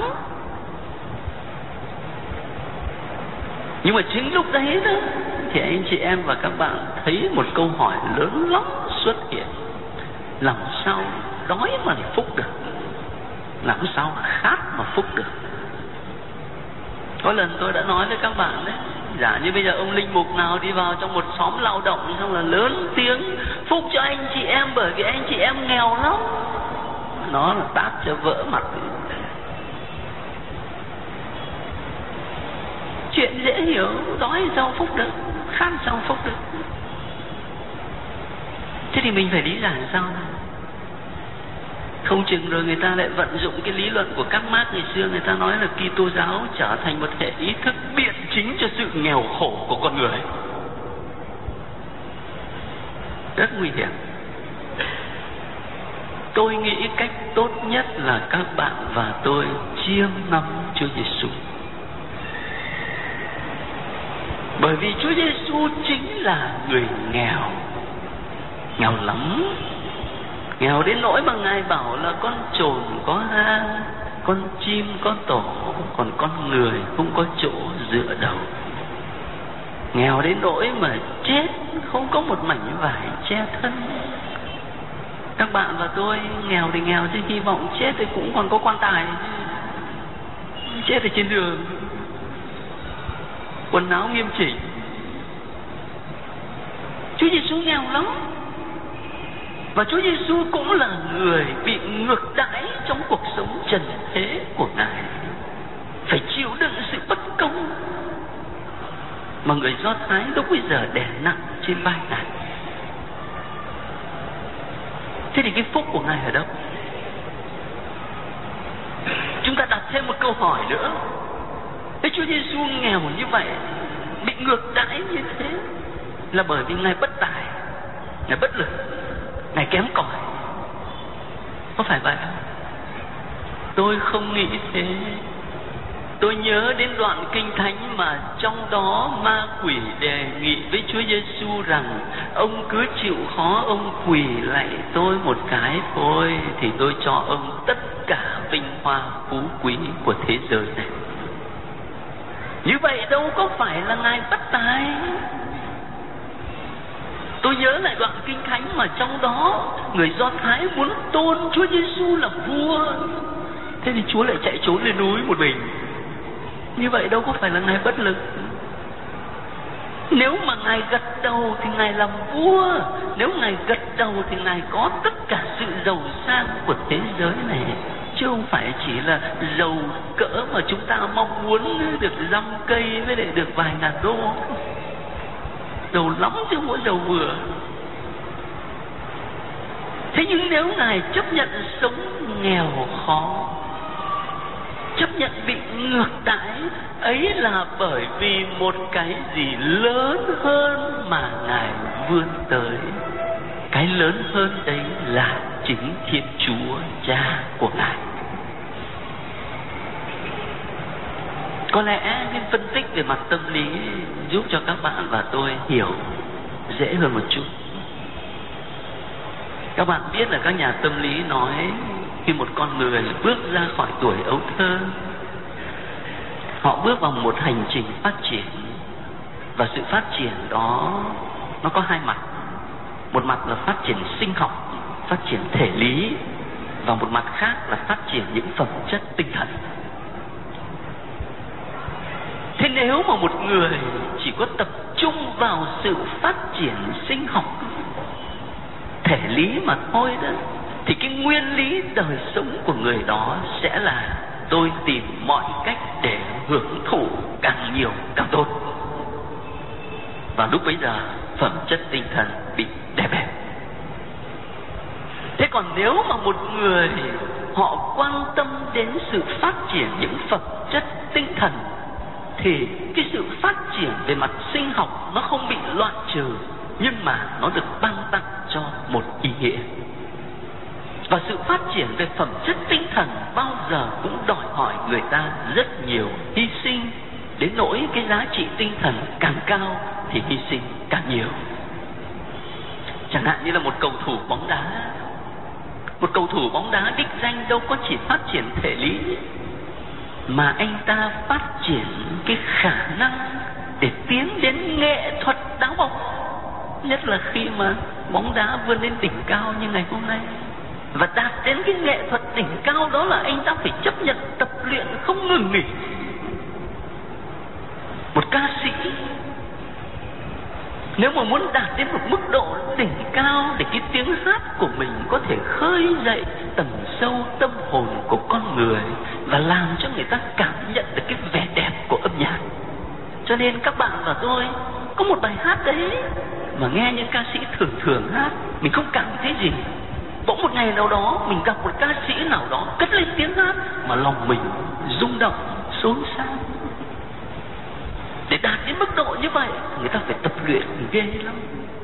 A: Nhưng mà chính lúc đấy đó thì anh chị em và các bạn thấy một câu hỏi lớn lắm xuất hiện: làm sao đói mà phúc được, làm sao khát mà phúc được? Có lần tôi đã nói với các bạn đấy, giả như bây giờ ông linh mục nào đi vào trong một xóm lao động xong là lớn tiếng phúc cho anh chị em bởi vì anh chị em nghèo lắm, nó là tát cho vỡ mặt.
C: chuyện dễ hiểu, đói giàu phúc đức, khát giàu phúc đức. Thế thì mình phải lý giải sao? Không chừng rồi người ta lại vận dụng cái lý luận của các Mác ngày xưa, người ta nói là Kitô giáo trở thành một hệ ý thức biện chính cho sự nghèo khổ của con người. Rất nguy hiểm. Tôi nghĩ cách tốt nhất là các bạn và tôi chiêm ngắm Chúa Giêsu. Bởi vì Chúa Giêsu chính là người nghèo, nghèo lắm, nghèo đến nỗi mà Ngài bảo là con trồn có hang, con chim có tổ, còn con người không có chỗ dựa đầu. Nghèo đến nỗi mà chết không có một mảnh vải che thân. Các bạn và tôi nghèo thì nghèo chứ hy vọng chết thì cũng còn có quan tài, chết ở trên đường, quần áo nghiêm chỉnh. Chúa Giêsu nghèo lắm. Và Chúa Giêsu cũng là người bị ngược đãi trong cuộc sống trần thế của Ngài, phải chịu đựng sự bất công mà người Do Thái lúc bây giờ đè nặng trên vai Ngài. Thế thì cái phúc của Ngài ở đâu? Chúng ta đặt thêm một câu hỏi nữa. Thế Chúa Giêsu nghèo như vậy, bị ngược đãi như thế, là bởi vì Ngài bất tài, Ngài bất lực, Ngài kém cỏi, có phải vậy không? Tôi không nghĩ thế. Tôi nhớ đến đoạn kinh thánh mà trong đó ma quỷ đề nghị với Chúa Giêsu rằng ông cứ chịu khó ông quỳ lạy tôi một cái thôi, thì tôi cho ông tất cả vinh hoa phú quý của thế giới này. Như vậy đâu có phải là Ngài bất tài. Tôi nhớ lại đoạn kinh thánh mà trong đó người Do Thái muốn tôn Chúa Giêsu là vua, thế thì Chúa lại chạy trốn lên núi một mình. Như vậy đâu có phải là Ngài bất lực. Nếu mà Ngài gật đầu thì Ngài làm vua, nếu Ngài gật đầu thì Ngài có tất cả sự giàu sang của thế giới này, chứ không phải chỉ là giàu cỡ mà chúng ta mong muốn, được dăm cây với lại được vài ngàn đô. Giàu lắm chứ không có giàu vừa. Thế nhưng nếu Ngài chấp nhận sống nghèo khó, chấp nhận bị ngược đãi, ấy là bởi vì một cái gì lớn hơn mà Ngài vươn tới. Cái lớn hơn đấy là chính Thiên Chúa Cha của Ngài. Có lẽ nên phân tích về mặt tâm lý giúp cho các bạn và tôi hiểu dễ hơn một chút. Các bạn biết là các nhà tâm lý nói khi một con người bước ra khỏi tuổi ấu thơ, họ bước vào một hành trình phát triển. Và sự phát triển đó nó có hai mặt. Một mặt là phát triển sinh học, phát triển thể lý, và một mặt khác là phát triển những phẩm chất tinh thần. Thế nếu mà một người chỉ có tập trung vào sự phát triển sinh học, thể lý mà thôi đó, thì cái nguyên lý đời sống của người đó sẽ là tôi tìm mọi cách để hưởng thụ càng nhiều càng tốt. Và lúc bấy giờ phẩm chất tinh thần bị đè bẹp. Thế còn nếu mà một người họ quan tâm đến sự phát triển những phẩm chất tinh thần, thì cái sự phát triển về mặt sinh học nó không bị loạn trừ, nhưng mà nó được ban tặng cho một ý nghĩa. Và sự phát triển về phẩm chất tinh thần bao giờ cũng đòi hỏi người ta rất nhiều hy sinh, đến nỗi cái giá trị tinh thần càng cao thì hy sinh càng nhiều. Chẳng hạn như là một cầu thủ bóng đá. Một cầu thủ bóng đá đích danh đâu có chỉ phát triển thể lý, mà anh ta phát triển cái khả năng để tiến đến nghệ thuật đá bóng. Nhất là khi mà bóng đá vươn lên đỉnh cao như ngày hôm nay. Và đạt đến cái nghệ thuật đỉnh cao đó là anh ta phải chấp nhận tập luyện không ngừng nghỉ. Một ca sĩ nếu mà muốn đạt đến một mức độ đỉnh cao để cái tiếng hát của mình có thể khơi dậy tầng sâu tâm hồn của con người và làm cho người ta cảm nhận được cái vẻ đẹp của âm nhạc, Cho nên các bạn và tôi có một bài hát đấy mà nghe những ca sĩ thường hát, mình không cảm thấy gì. Bỗng một ngày nào đó mình gặp một ca sĩ nào đó cất lên tiếng hát mà lòng mình rung động, xốn xao. Để đạt đến mức độ như vậy, người ta phải tập luyện ghê lắm.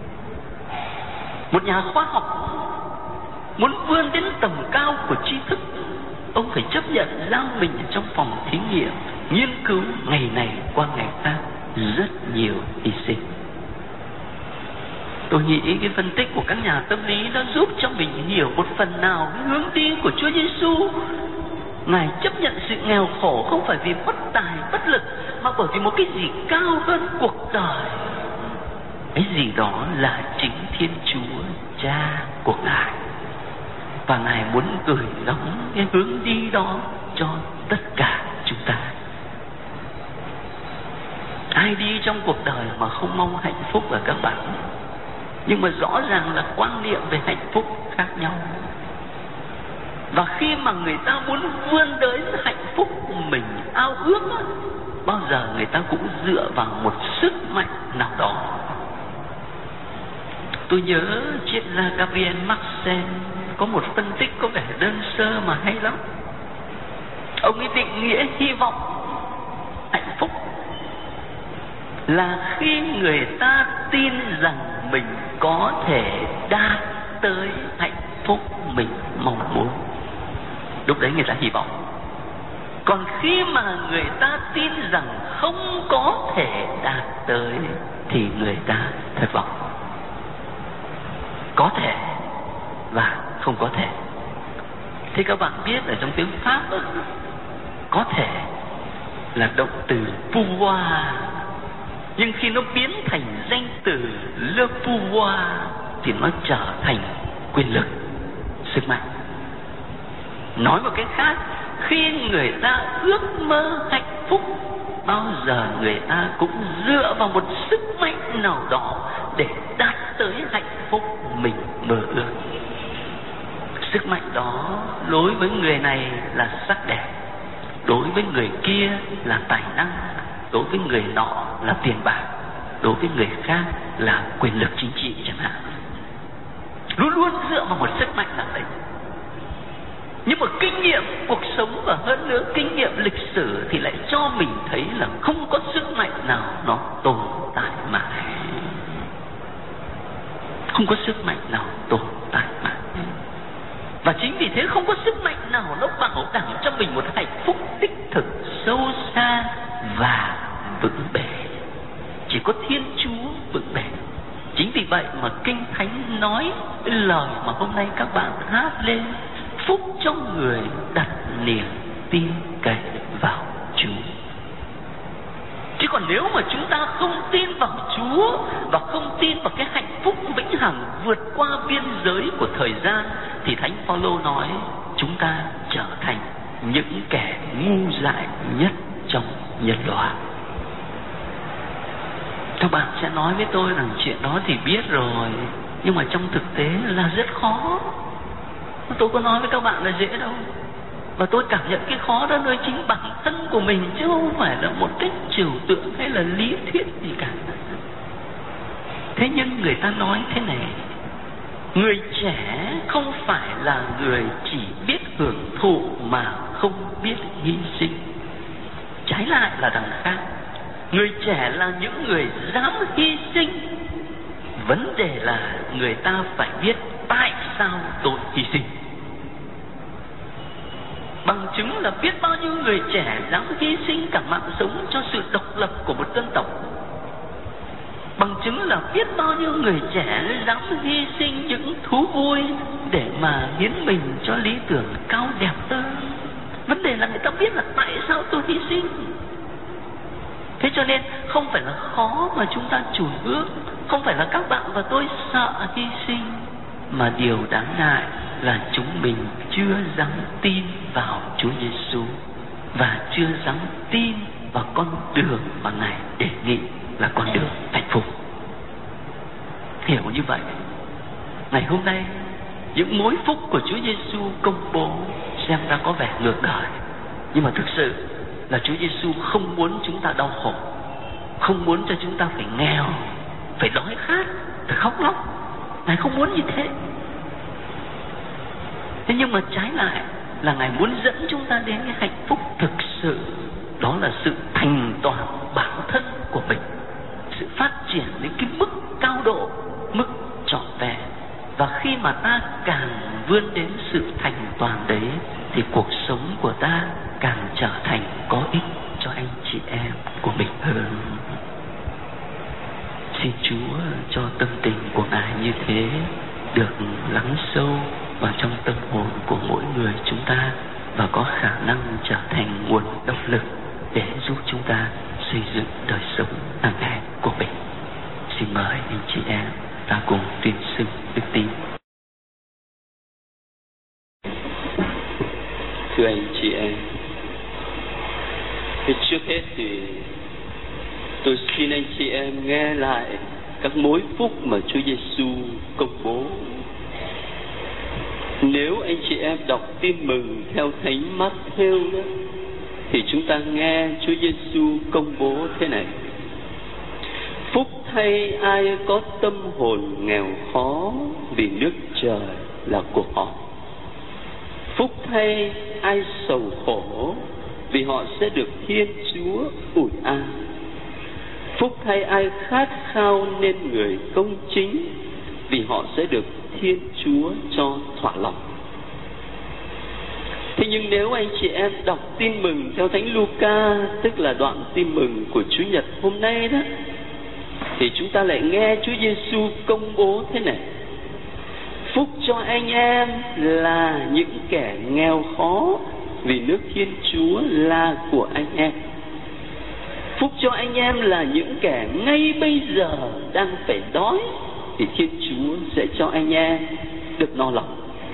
C: Một nhà khoa học muốn vươn đến tầm cao của tri thức, ông phải chấp nhận giao mình ở trong phòng thí nghiệm, nghiên cứu ngày này qua ngày khác, rất nhiều hy sinh. Tôi nghĩ cái phân tích của các nhà tâm lý nó giúp cho mình hiểu một phần nào cái hướng đi của Chúa Giêsu. Ngài chấp nhận sự nghèo khổ không phải vì bất tài, bất lực, mà bởi vì một cái gì cao hơn cuộc đời. Cái gì đó là chính Thiên Chúa Cha của Ngài. Và Ngài muốn gửi gắm cái hướng đi đó cho tất cả chúng ta. Ai đi trong cuộc đời mà không mong hạnh phúc là các bạn. Nhưng mà rõ ràng là quan niệm về hạnh phúc khác nhau. Và khi mà người ta muốn vươn tới hạnh phúc mình ao ước, bao giờ người ta cũng dựa vào một sức mạnh nào đó. Tôi nhớ triết gia Gabriel Marcel có một phân tích có vẻ đơn sơ mà hay lắm. Ông ấy định nghĩa hy vọng hạnh phúc là khi người ta tin rằng mình có thể đạt tới hạnh phúc mình mong muốn, lúc đấy người ta hy vọng. Còn khi mà người ta tin rằng không có thể đạt tới thì người ta thất vọng. Có thể và không có thể. Thế các bạn biết ở trong tiếng Pháp có thể là động từ pouvoir, nhưng khi nó biến thành danh từ le pouvoir thì nó trở thành quyền lực, sức mạnh. Nói một cách khác, khi người ta ước mơ hạnh phúc, bao giờ người ta cũng dựa vào một sức mạnh nào đó để đạt tới hạnh phúc mình mơ ước. Sức mạnh đó đối với người này là sắc đẹp, đối với người kia là tài năng, đối với người nọ là tiền bạc, đối với người khác là quyền lực chính trị chẳng hạn. Luôn luôn dựa vào một sức mạnh nào đấy. Nhưng mà kinh nghiệm cuộc sống và hơn nữa kinh nghiệm lịch sử thì lại cho mình thấy là không có sức mạnh nào nó tồn tại mãi. Không có sức mạnh nào tồn tại mãi. Và chính vì thế không có sức mạnh nào nó bảo đảm cho mình một hạnh phúc đích thực, sâu xa và vững bền. Chỉ có Thiên Chúa vững bền. Chính vì vậy mà Kinh Thánh nói cái lời mà hôm nay các bạn hát lên: phúc cho người đặt niềm tin cậy vào Chúa. Chứ còn nếu mà chúng ta không tin vào Chúa và không tin vào cái hạnh phúc vĩnh hằng vượt qua biên giới của thời gian, thì Thánh Phaolô nói chúng ta trở thành những kẻ ngu dại nhất trong nhân loại. Các bạn sẽ nói với tôi rằng chuyện đó thì biết rồi, nhưng mà trong thực tế là rất khó. Tôi có nói với các bạn là dễ đâu. Và tôi cảm nhận cái khó đó nơi chính bản thân của mình, chứ không phải là một cách trừu tượng hay là lý thuyết gì cả. Thế nhưng người ta nói thế này: người trẻ không phải là người chỉ biết hưởng thụ mà không biết hy sinh. Trái lại là đằng khác, người trẻ là những người dám hy sinh. Vấn đề là người ta phải biết tại sao tôi hy sinh. Bằng chứng là biết bao nhiêu người trẻ dám hy sinh cả mạng sống cho sự độc lập của một dân tộc. Bằng chứng là biết bao nhiêu người trẻ dám hy sinh những thú vui để mà hiến mình cho lý tưởng cao đẹp hơn. Vấn đề là người ta biết là tại sao tôi hy sinh. Thế cho nên không phải là khó mà chúng ta chùn bước, không phải là các bạn và tôi sợ hy sinh, mà điều đáng ngại là chúng mình chưa dám tin vào Chúa Giêsu và chưa dám tin vào con đường mà Ngài đề nghị là con đường hạnh phúc. Hiểu như vậy, ngày hôm nay những mối phúc của Chúa Giêsu công bố xem ra có vẻ ngược đời, nhưng mà thực sự là Chúa Giêsu không muốn chúng ta đau khổ. không muốn cho chúng ta phải nghèo, phải đói khát, phải khóc lóc. Ngài không muốn như thế. Thế nhưng mà trái lại là Ngài muốn dẫn chúng ta đến cái hạnh phúc thực sự. Đó là sự thành toàn bản thân của mình, sự phát triển đến cái mức cao độ, mức trọn vẹn. Và khi mà ta càng vươn đến sự thành toàn đấy, thì cuộc sống của ta càng trở thành có ích cho anh chị em của mình hơn. Xin Chúa cho tâm tình của Ngài như thế được lắng sâu vào trong tâm hồn của mỗi người chúng ta, và có khả năng trở thành nguồn động lực để giúp chúng ta xây dựng đời sống hàng ngày của mình. Xin mời anh chị em ta cùng tuyên xưng đức tin.
A: Thưa anh chị em, trước hết thì tôi xin anh chị em nghe lại các mối phúc mà Chúa Giêsu công bố. Nếu anh chị em đọc tin mừng theo Thánh Mát-thêu đó, thì chúng ta nghe Chúa Giêsu công bố thế này: phúc thay ai có tâm hồn nghèo khó, vì nước trời là của họ. Phúc thay ai sầu khổ, vì họ sẽ được Thiên Chúa ủi an. Phúc thay ai khát khao nên người công chính, vì họ sẽ được Thiên Chúa cho thỏa lòng. Thế nhưng nếu anh chị em đọc tin mừng theo Thánh Luca, tức là đoạn tin mừng của Chủ nhật hôm nay đó, thì chúng ta lại nghe Chúa Giêsu công bố thế này: phúc cho anh em là những kẻ nghèo khó, vì nước Thiên Chúa là của anh em. Phúc cho anh em là những kẻ ngay bây giờ đang phải đói, thì Thiên Chúa sẽ cho anh em được no lòng.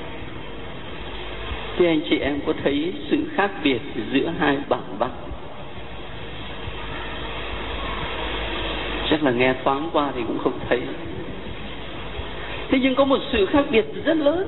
A: Thế anh chị em có thấy sự khác biệt giữa hai bản văn? Chắc là nghe thoáng qua thì cũng không thấy. Thế nhưng có một sự khác biệt rất lớn.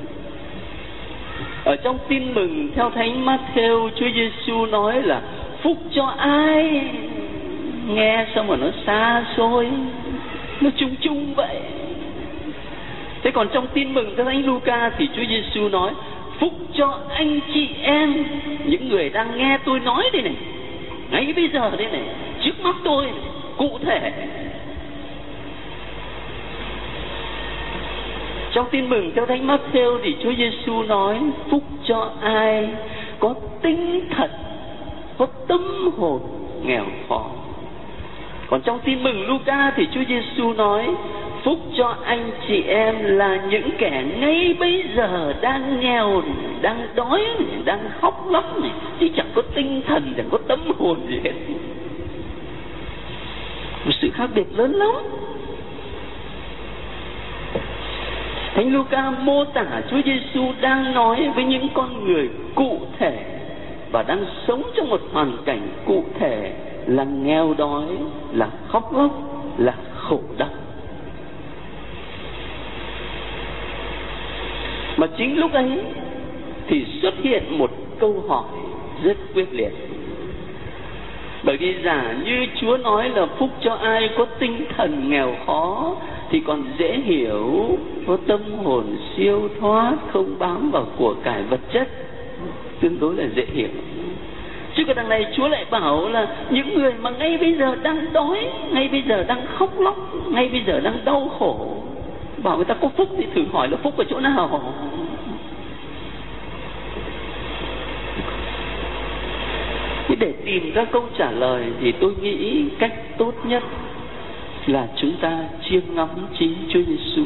A: Ở trong tin mừng theo Thánh Mát-thêu, Chúa Giêsu nói là phúc cho ai. Nghe xong mà nó xa xôi, nó chung chung vậy. Thế còn trong tin mừng theo Thánh Luca thì Chúa Giêsu nói phúc cho anh chị em, những người đang nghe tôi nói đây này, ngay bây giờ đây này, trước mắt tôi này, cụ thể. Trong tin mừng theo Thánh Mát-thêu thì Chúa Giêsu nói phúc cho ai có tinh thần, có tâm hồn nghèo khó. Còn trong tin mừng Luca thì Chúa Giêsu nói phúc cho anh chị em là những kẻ ngay bây giờ đang nghèo, đang đói, đang khóc lóc này, chứ chẳng có tinh thần, chẳng có tâm hồn gì hết. Một sự khác biệt lớn lắm. Thánh Luca mô tả Chúa Giêsu đang nói với những con người cụ thể và đang sống trong một hoàn cảnh cụ thể, là nghèo đói, là khóc lóc, là khổ đau. Mà chính lúc ấy thì xuất hiện một câu hỏi rất quyết liệt. Bởi vì giả như Chúa nói là phúc cho ai có tinh thần nghèo khó thì còn dễ hiểu, có tâm hồn siêu thoát, không bám vào của cải vật chất, tương đối là dễ hiểu. Chứ cái đằng này Chúa lại bảo là những người mà ngay bây giờ đang đói, ngay bây giờ đang khóc lóc, ngay bây giờ đang đau khổ, bảo người ta có phúc thì thử hỏi là phúc ở chỗ nào. Để tìm ra câu trả lời thì tôi nghĩ cách tốt nhất là chúng ta chiêm ngắm chính Chúa Giêsu.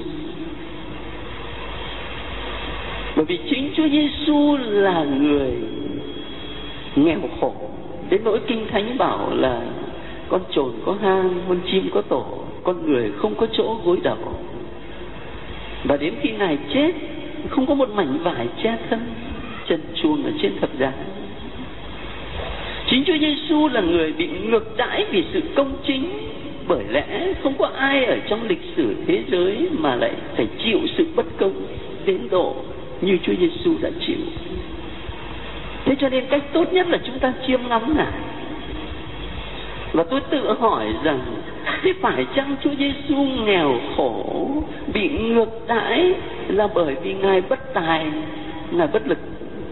A: Bởi vì chính Chúa Giêsu là người nghèo khổ đến nỗi Kinh Thánh bảo là con chồn có hang, con chim có tổ, con người không có chỗ gối đầu. Và đến khi Ngài chết, không có một mảnh vải che thân, chân chuông ở trên thập giá. Chính Chúa Giêsu là người bị ngược đãi vì sự công chính, bởi lẽ không có ai ở trong lịch sử thế giới mà lại phải chịu sự bất công đến độ như Chúa Giêsu đã chịu. Thế cho nên cách tốt nhất là chúng ta chiêm ngắm Ngài.
C: Và tôi tự hỏi rằng thế phải chăng Chúa Giêsu nghèo khổ, bị ngược đãi là bởi vì Ngài bất tài, Ngài bất lực?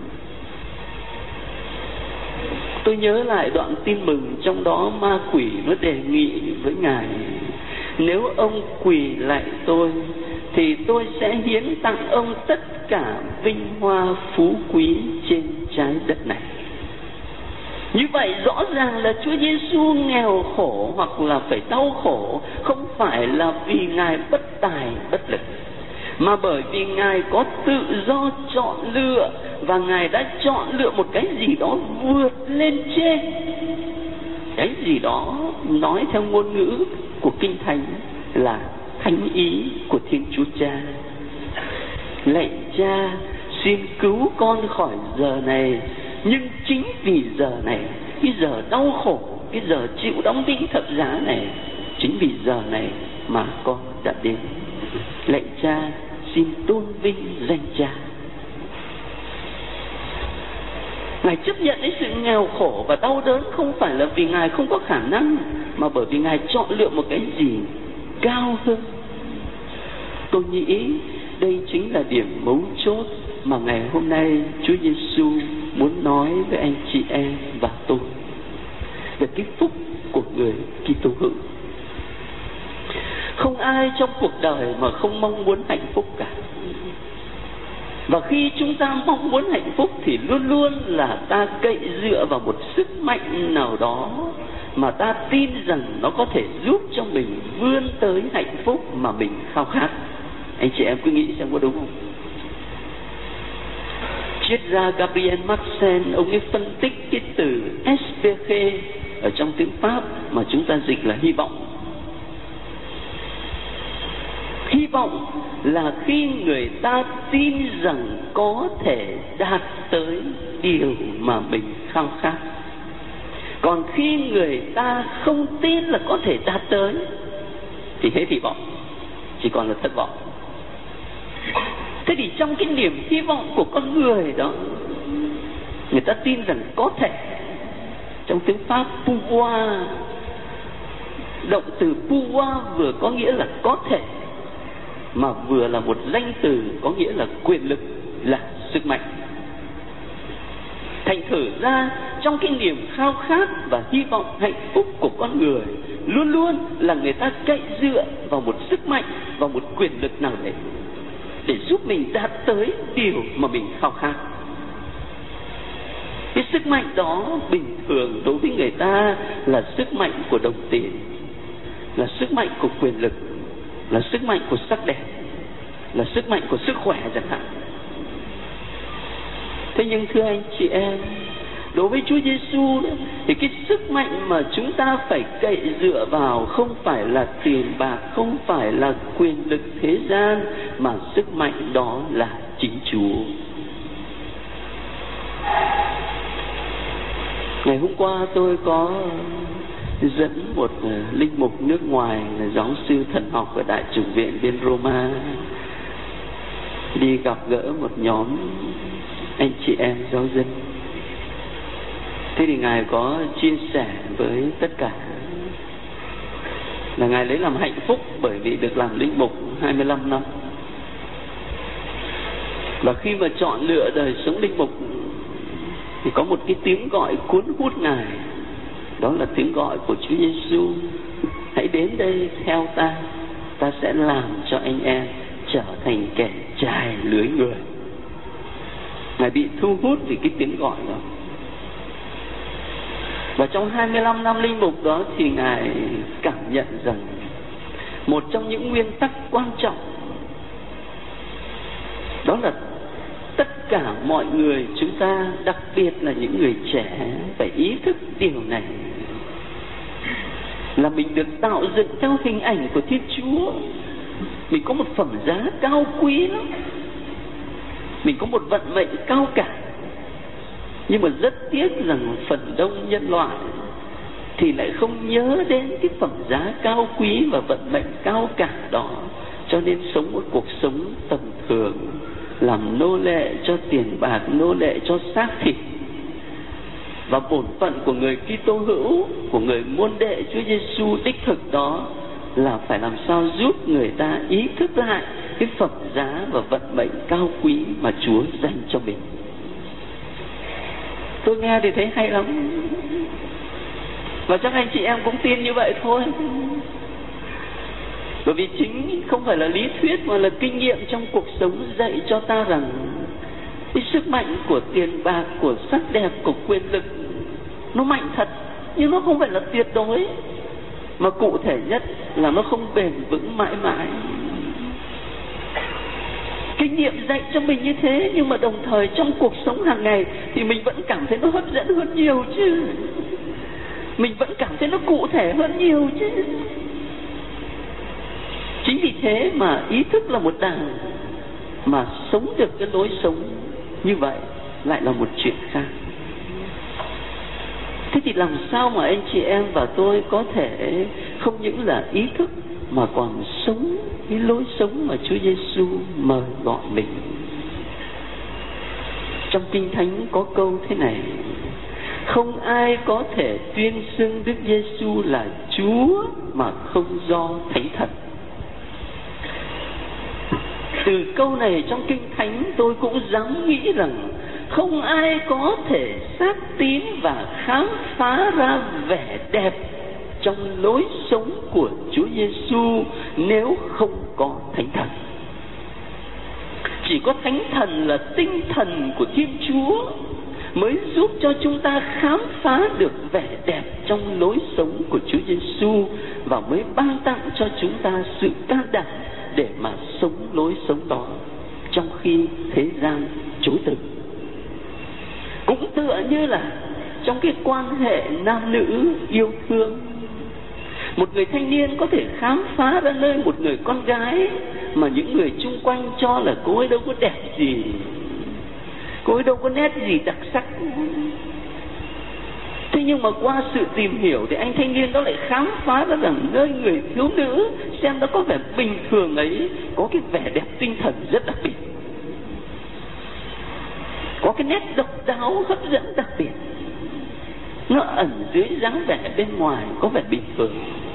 C: Tôi nhớ lại đoạn tin mừng, trong đó ma quỷ nó đề nghị với Ngài: nếu ông quỳ lạy tôi thì tôi sẽ hiến tặng ông tất cả vinh hoa phú quý trên trái đất này. Như vậy rõ ràng là Chúa Giêsu nghèo khổ hoặc là phải đau khổ không phải là vì Ngài bất tài bất lực, mà bởi vì Ngài có tự do chọn lựa, và Ngài đã chọn lựa một cái gì đó vượt lên trên. Cái gì đó nói theo ngôn ngữ của Kinh Thánh là thánh ý của Thiên Chúa Cha. Lạy Cha, xin cứu con khỏi giờ này, nhưng chính vì giờ này, cái giờ đau khổ, cái giờ chịu đóng đinh thập giá này, chính vì giờ này mà con đã đến. Lạy Cha, xin tôn vinh danh Cha. Ngài chấp nhận cái sự nghèo khổ và đau đớn không phải là vì Ngài không có khả năng, mà bởi vì Ngài chọn lựa một cái gì cao hơn. Tôi nghĩ đây chính là điểm mấu chốt mà ngày hôm nay Chúa Giêsu muốn nói với anh chị em và tôi về cái phúc của người Kitô hữu. Không ai trong cuộc đời mà không mong muốn hạnh phúc cả. Và khi chúng ta mong muốn hạnh phúc thì luôn luôn là ta cậy dựa vào một sức mạnh nào đó mà ta tin rằng nó có thể giúp cho mình vươn tới hạnh phúc mà mình khao khát. Anh chị em cứ nghĩ xem có đúng không? Triết gia Gabriel Marcel, ông ấy phân tích cái từ espérer ở trong tiếng Pháp mà chúng ta dịch là hy vọng. Hy vọng là khi người ta tin rằng có thể đạt tới điều mà mình khao khát. Còn khi người ta không tin là có thể đạt tới thì hết hy vọng, chỉ còn là thất vọng. Thế thì trong cái niềm hy vọng của con người đó, người ta tin rằng có thể. Trong tiếng Pháp pouvoir, động từ pouvoir vừa có nghĩa là có thể, mà vừa là một danh từ có nghĩa là quyền lực, là sức mạnh. Thành thử ra trong cái niềm khao khát và hy vọng hạnh phúc của con người, luôn luôn là người ta cậy dựa vào một sức mạnh, vào một quyền lực nào đấy để giúp mình đạt tới điều mà mình khao khát. Cái sức mạnh đó bình thường đối với người ta là sức mạnh của đồng tiền, là sức mạnh của quyền lực, là sức mạnh của sắc đẹp, là sức mạnh của sức khỏe chẳng hạn. Thế nhưng thưa anh chị em, đối với Chúa Giêsu thì cái sức mạnh mà chúng ta phải cậy dựa vào không phải là tiền bạc, không phải là quyền lực thế gian, mà sức mạnh đó là chính Chúa. Ngày hôm qua tôi có dẫn một linh mục nước ngoài là giáo sư thần học ở Đại chủng viện bên Roma đi gặp gỡ một nhóm anh chị em giáo dân. Thế thì Ngài có chia sẻ với tất cả là Ngài lấy làm hạnh phúc bởi vì được làm linh mục 25 năm. Và khi mà chọn lựa đời sống linh mục thì có một cái tiếng gọi cuốn hút Ngài. Đó là tiếng gọi của Chúa Giêsu: hãy đến đây theo ta, ta sẽ làm cho anh em trở thành kẻ chài lưới người. Ngài bị thu hút vì cái tiếng gọi đó. Và trong 25 năm linh mục đó thì Ngài cảm nhận rằng một trong những nguyên tắc quan trọng đó là tất cả mọi người chúng ta, đặc biệt là những người trẻ, phải ý thức điều này, là mình được tạo dựng theo hình ảnh của Thiên Chúa. Mình có một phẩm giá cao quý lắm, mình có một vận mệnh cao cả. Nhưng mà rất tiếc rằng phần đông nhân loại thì lại không nhớ đến cái phẩm giá cao quý và vận mệnh cao cả đó, cho nên sống một cuộc sống tầm thường, làm nô lệ cho tiền bạc, nô lệ cho xác thịt. Và bổn phận của người Kitô hữu, của người môn đệ Chúa Giêsu đích thực đó là phải làm sao giúp người ta ý thức lại cái phẩm giá và vận mệnh cao quý mà Chúa dành cho mình. Tôi nghe thì thấy hay lắm, và chắc anh chị em cũng tin như vậy thôi. Bởi vì chính không phải là lý thuyết mà là kinh nghiệm trong cuộc sống dạy cho ta rằng cái sức mạnh của tiền bạc, của sắc đẹp, của quyền lực nó mạnh thật, nhưng nó không phải là tuyệt đối, mà cụ thể nhất là nó không bền vững mãi mãi. Kinh nghiệm dạy cho mình như thế, nhưng mà đồng thời trong cuộc sống hàng ngày thì mình vẫn cảm thấy nó hấp dẫn hơn nhiều chứ. Mình vẫn cảm thấy nó cụ thể hơn nhiều chứ. Chính vì thế mà ý thức là một đằng, mà sống được cái lối sống như vậy lại là một chuyện khác. Thế thì làm sao mà anh chị em và tôi có thể không những là ý thức mà còn sống cái lối sống mà Chúa Giêsu mời gọi mình? Trong Kinh Thánh có câu thế này: không ai có thể tuyên xưng Đức Giêsu là Chúa mà không do Thánh Thần. Từ câu này trong Kinh Thánh tôi cũng dám nghĩ rằng không ai có thể xác tín và khám phá ra vẻ đẹp trong lối sống của Chúa Giêsu nếu không có Thánh Thần. Chỉ có Thánh Thần là tinh thần của Thiên Chúa mới giúp cho chúng ta khám phá được vẻ đẹp trong lối sống của Chúa Giêsu, và mới ban tặng cho chúng ta sự can đảm để mà sống lối sống đó trong khi thế gian chối từ. Cũng tựa như là trong cái quan hệ nam nữ yêu thương, một người thanh niên có thể khám phá ra nơi một người con gái mà những người chung quanh cho là cô ấy đâu có đẹp gì, cô ấy đâu có nét gì đặc sắc. Thế nhưng mà qua sự tìm hiểu thì anh thanh niên đó lại khám phá ra rằng nơi người thiếu nữ xem nó có vẻ bình thường ấy có cái vẻ đẹp tinh thần rất đặc biệt, có cái nét độc đáo hấp dẫn đặc biệt. Nó ẩn dưới dáng vẻ bên ngoài có vẻ bình thường.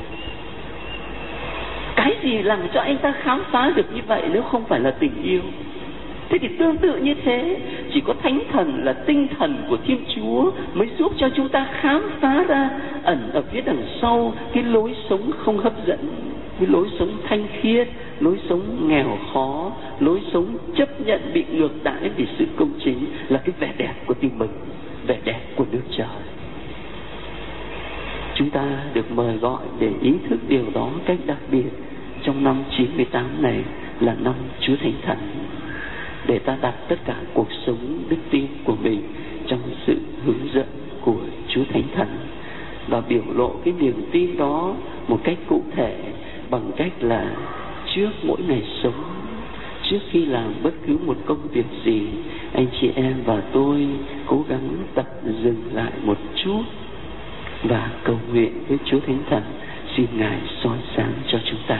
C: Cái gì làm cho anh ta khám phá được như vậy nếu không phải là tình yêu? Thế thì tương tự như thế, chỉ có Thánh Thần là tinh thần của Thiên Chúa mới giúp cho chúng ta khám phá ra ẩn ở phía đằng sau cái lối sống không hấp dẫn, cái lối sống thanh khiết, lối sống nghèo khó, lối sống chấp nhận bị ngược đãi vì sự công chính, là cái vẻ đẹp của tình mình, vẻ đẹp của nước trời. Chúng ta được mời gọi để ý thức điều đó cách đặc biệt trong năm 98 này, là năm Chúa Thánh Thần, để ta đặt tất cả cuộc sống đức tin của mình trong sự hướng dẫn của Chúa Thánh Thần, và biểu lộ cái niềm tin đó một cách cụ thể bằng cách là trước mỗi ngày sống, trước khi làm bất cứ một công việc gì, anh chị em và tôi cố gắng tập dừng lại một chút và cầu nguyện với Chúa Thánh Thần, xin Ngài soi sáng cho chúng ta.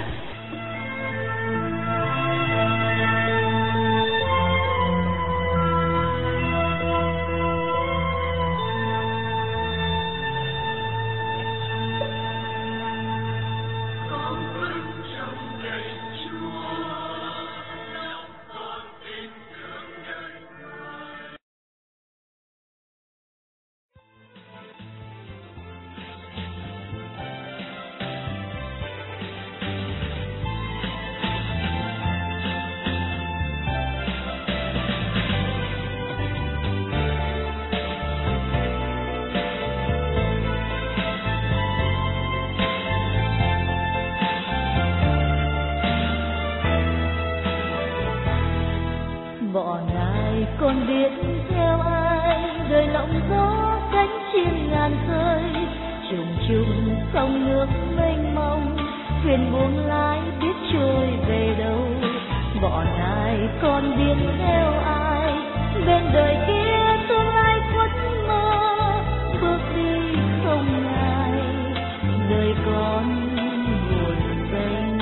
D: Bỏ Ngài con biết theo ai, đời lòng gió cánh chim ngàn khơi, trùng trùng sông nước mênh mông, thuyền buông lái biết trôi về đâu. Bỏ Ngài con biết theo ai, bên đời kia tương lai khuất mơ, bước đi không Ngài, đời con buồn tênh.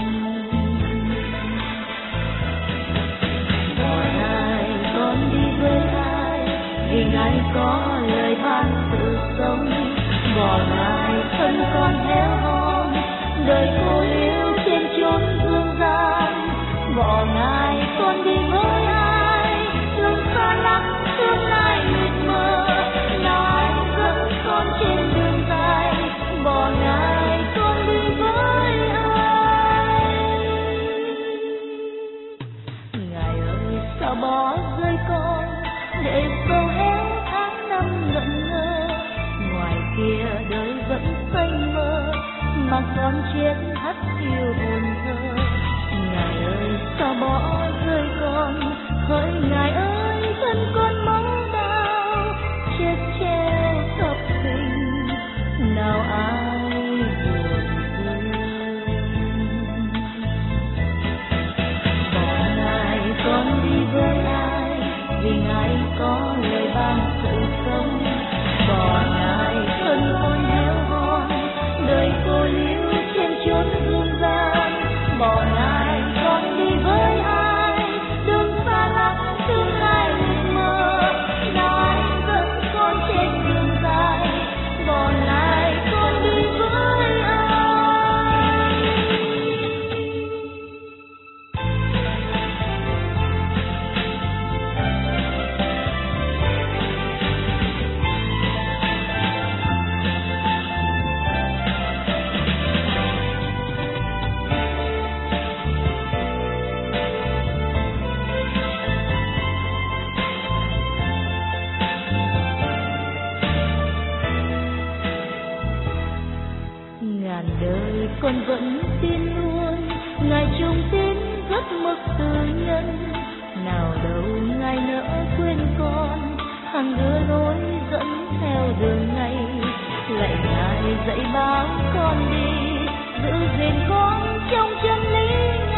D: Bỏ Ngài con đi với ai, vì Ngài có lời ban tự bỏ ngài thân con héo hon, đời cô liễu trên chốn dương gian. Bỏ ngài con đi với ai, đường xa lắm tương lai mịt mờ, nào ai dẫn con trên đường dài. Bỏ ngài con đi với ai. Ngài ơi sao bỏ rơi con để sâu héo tháng năm ngẩn ngơ. Ngoài kia đời vẫn xanh mơ mà con chết hắt hiu hồn thơ. Ngài ơi sao bỏ rơi con, hỡi Ngài ơi thân con máu đau chết treo khắp tình, nào ai buồn thương. Bỏ Ngài con đi với ai, vì Ngài có lời ban sự sống. Bỏ Ngài thân con héo hon, đời cô liễu trên chốn dương gian. Bỏ Ngài con đi với ai, đường xa lắm tương lai mịt mờ, nào ai dẫn con trên đường dài. Bỏ Ngài con đi với ai. Ngàn đời con vẫn tin luôn, Ngài chung tín rất mức từ nhân. Nào đâu Ngài nỡ quên con, hàng đưa lối dẫn theo đường này. Lạy Ngài dạy bảo con đi, giữ gìn con trong chân lý.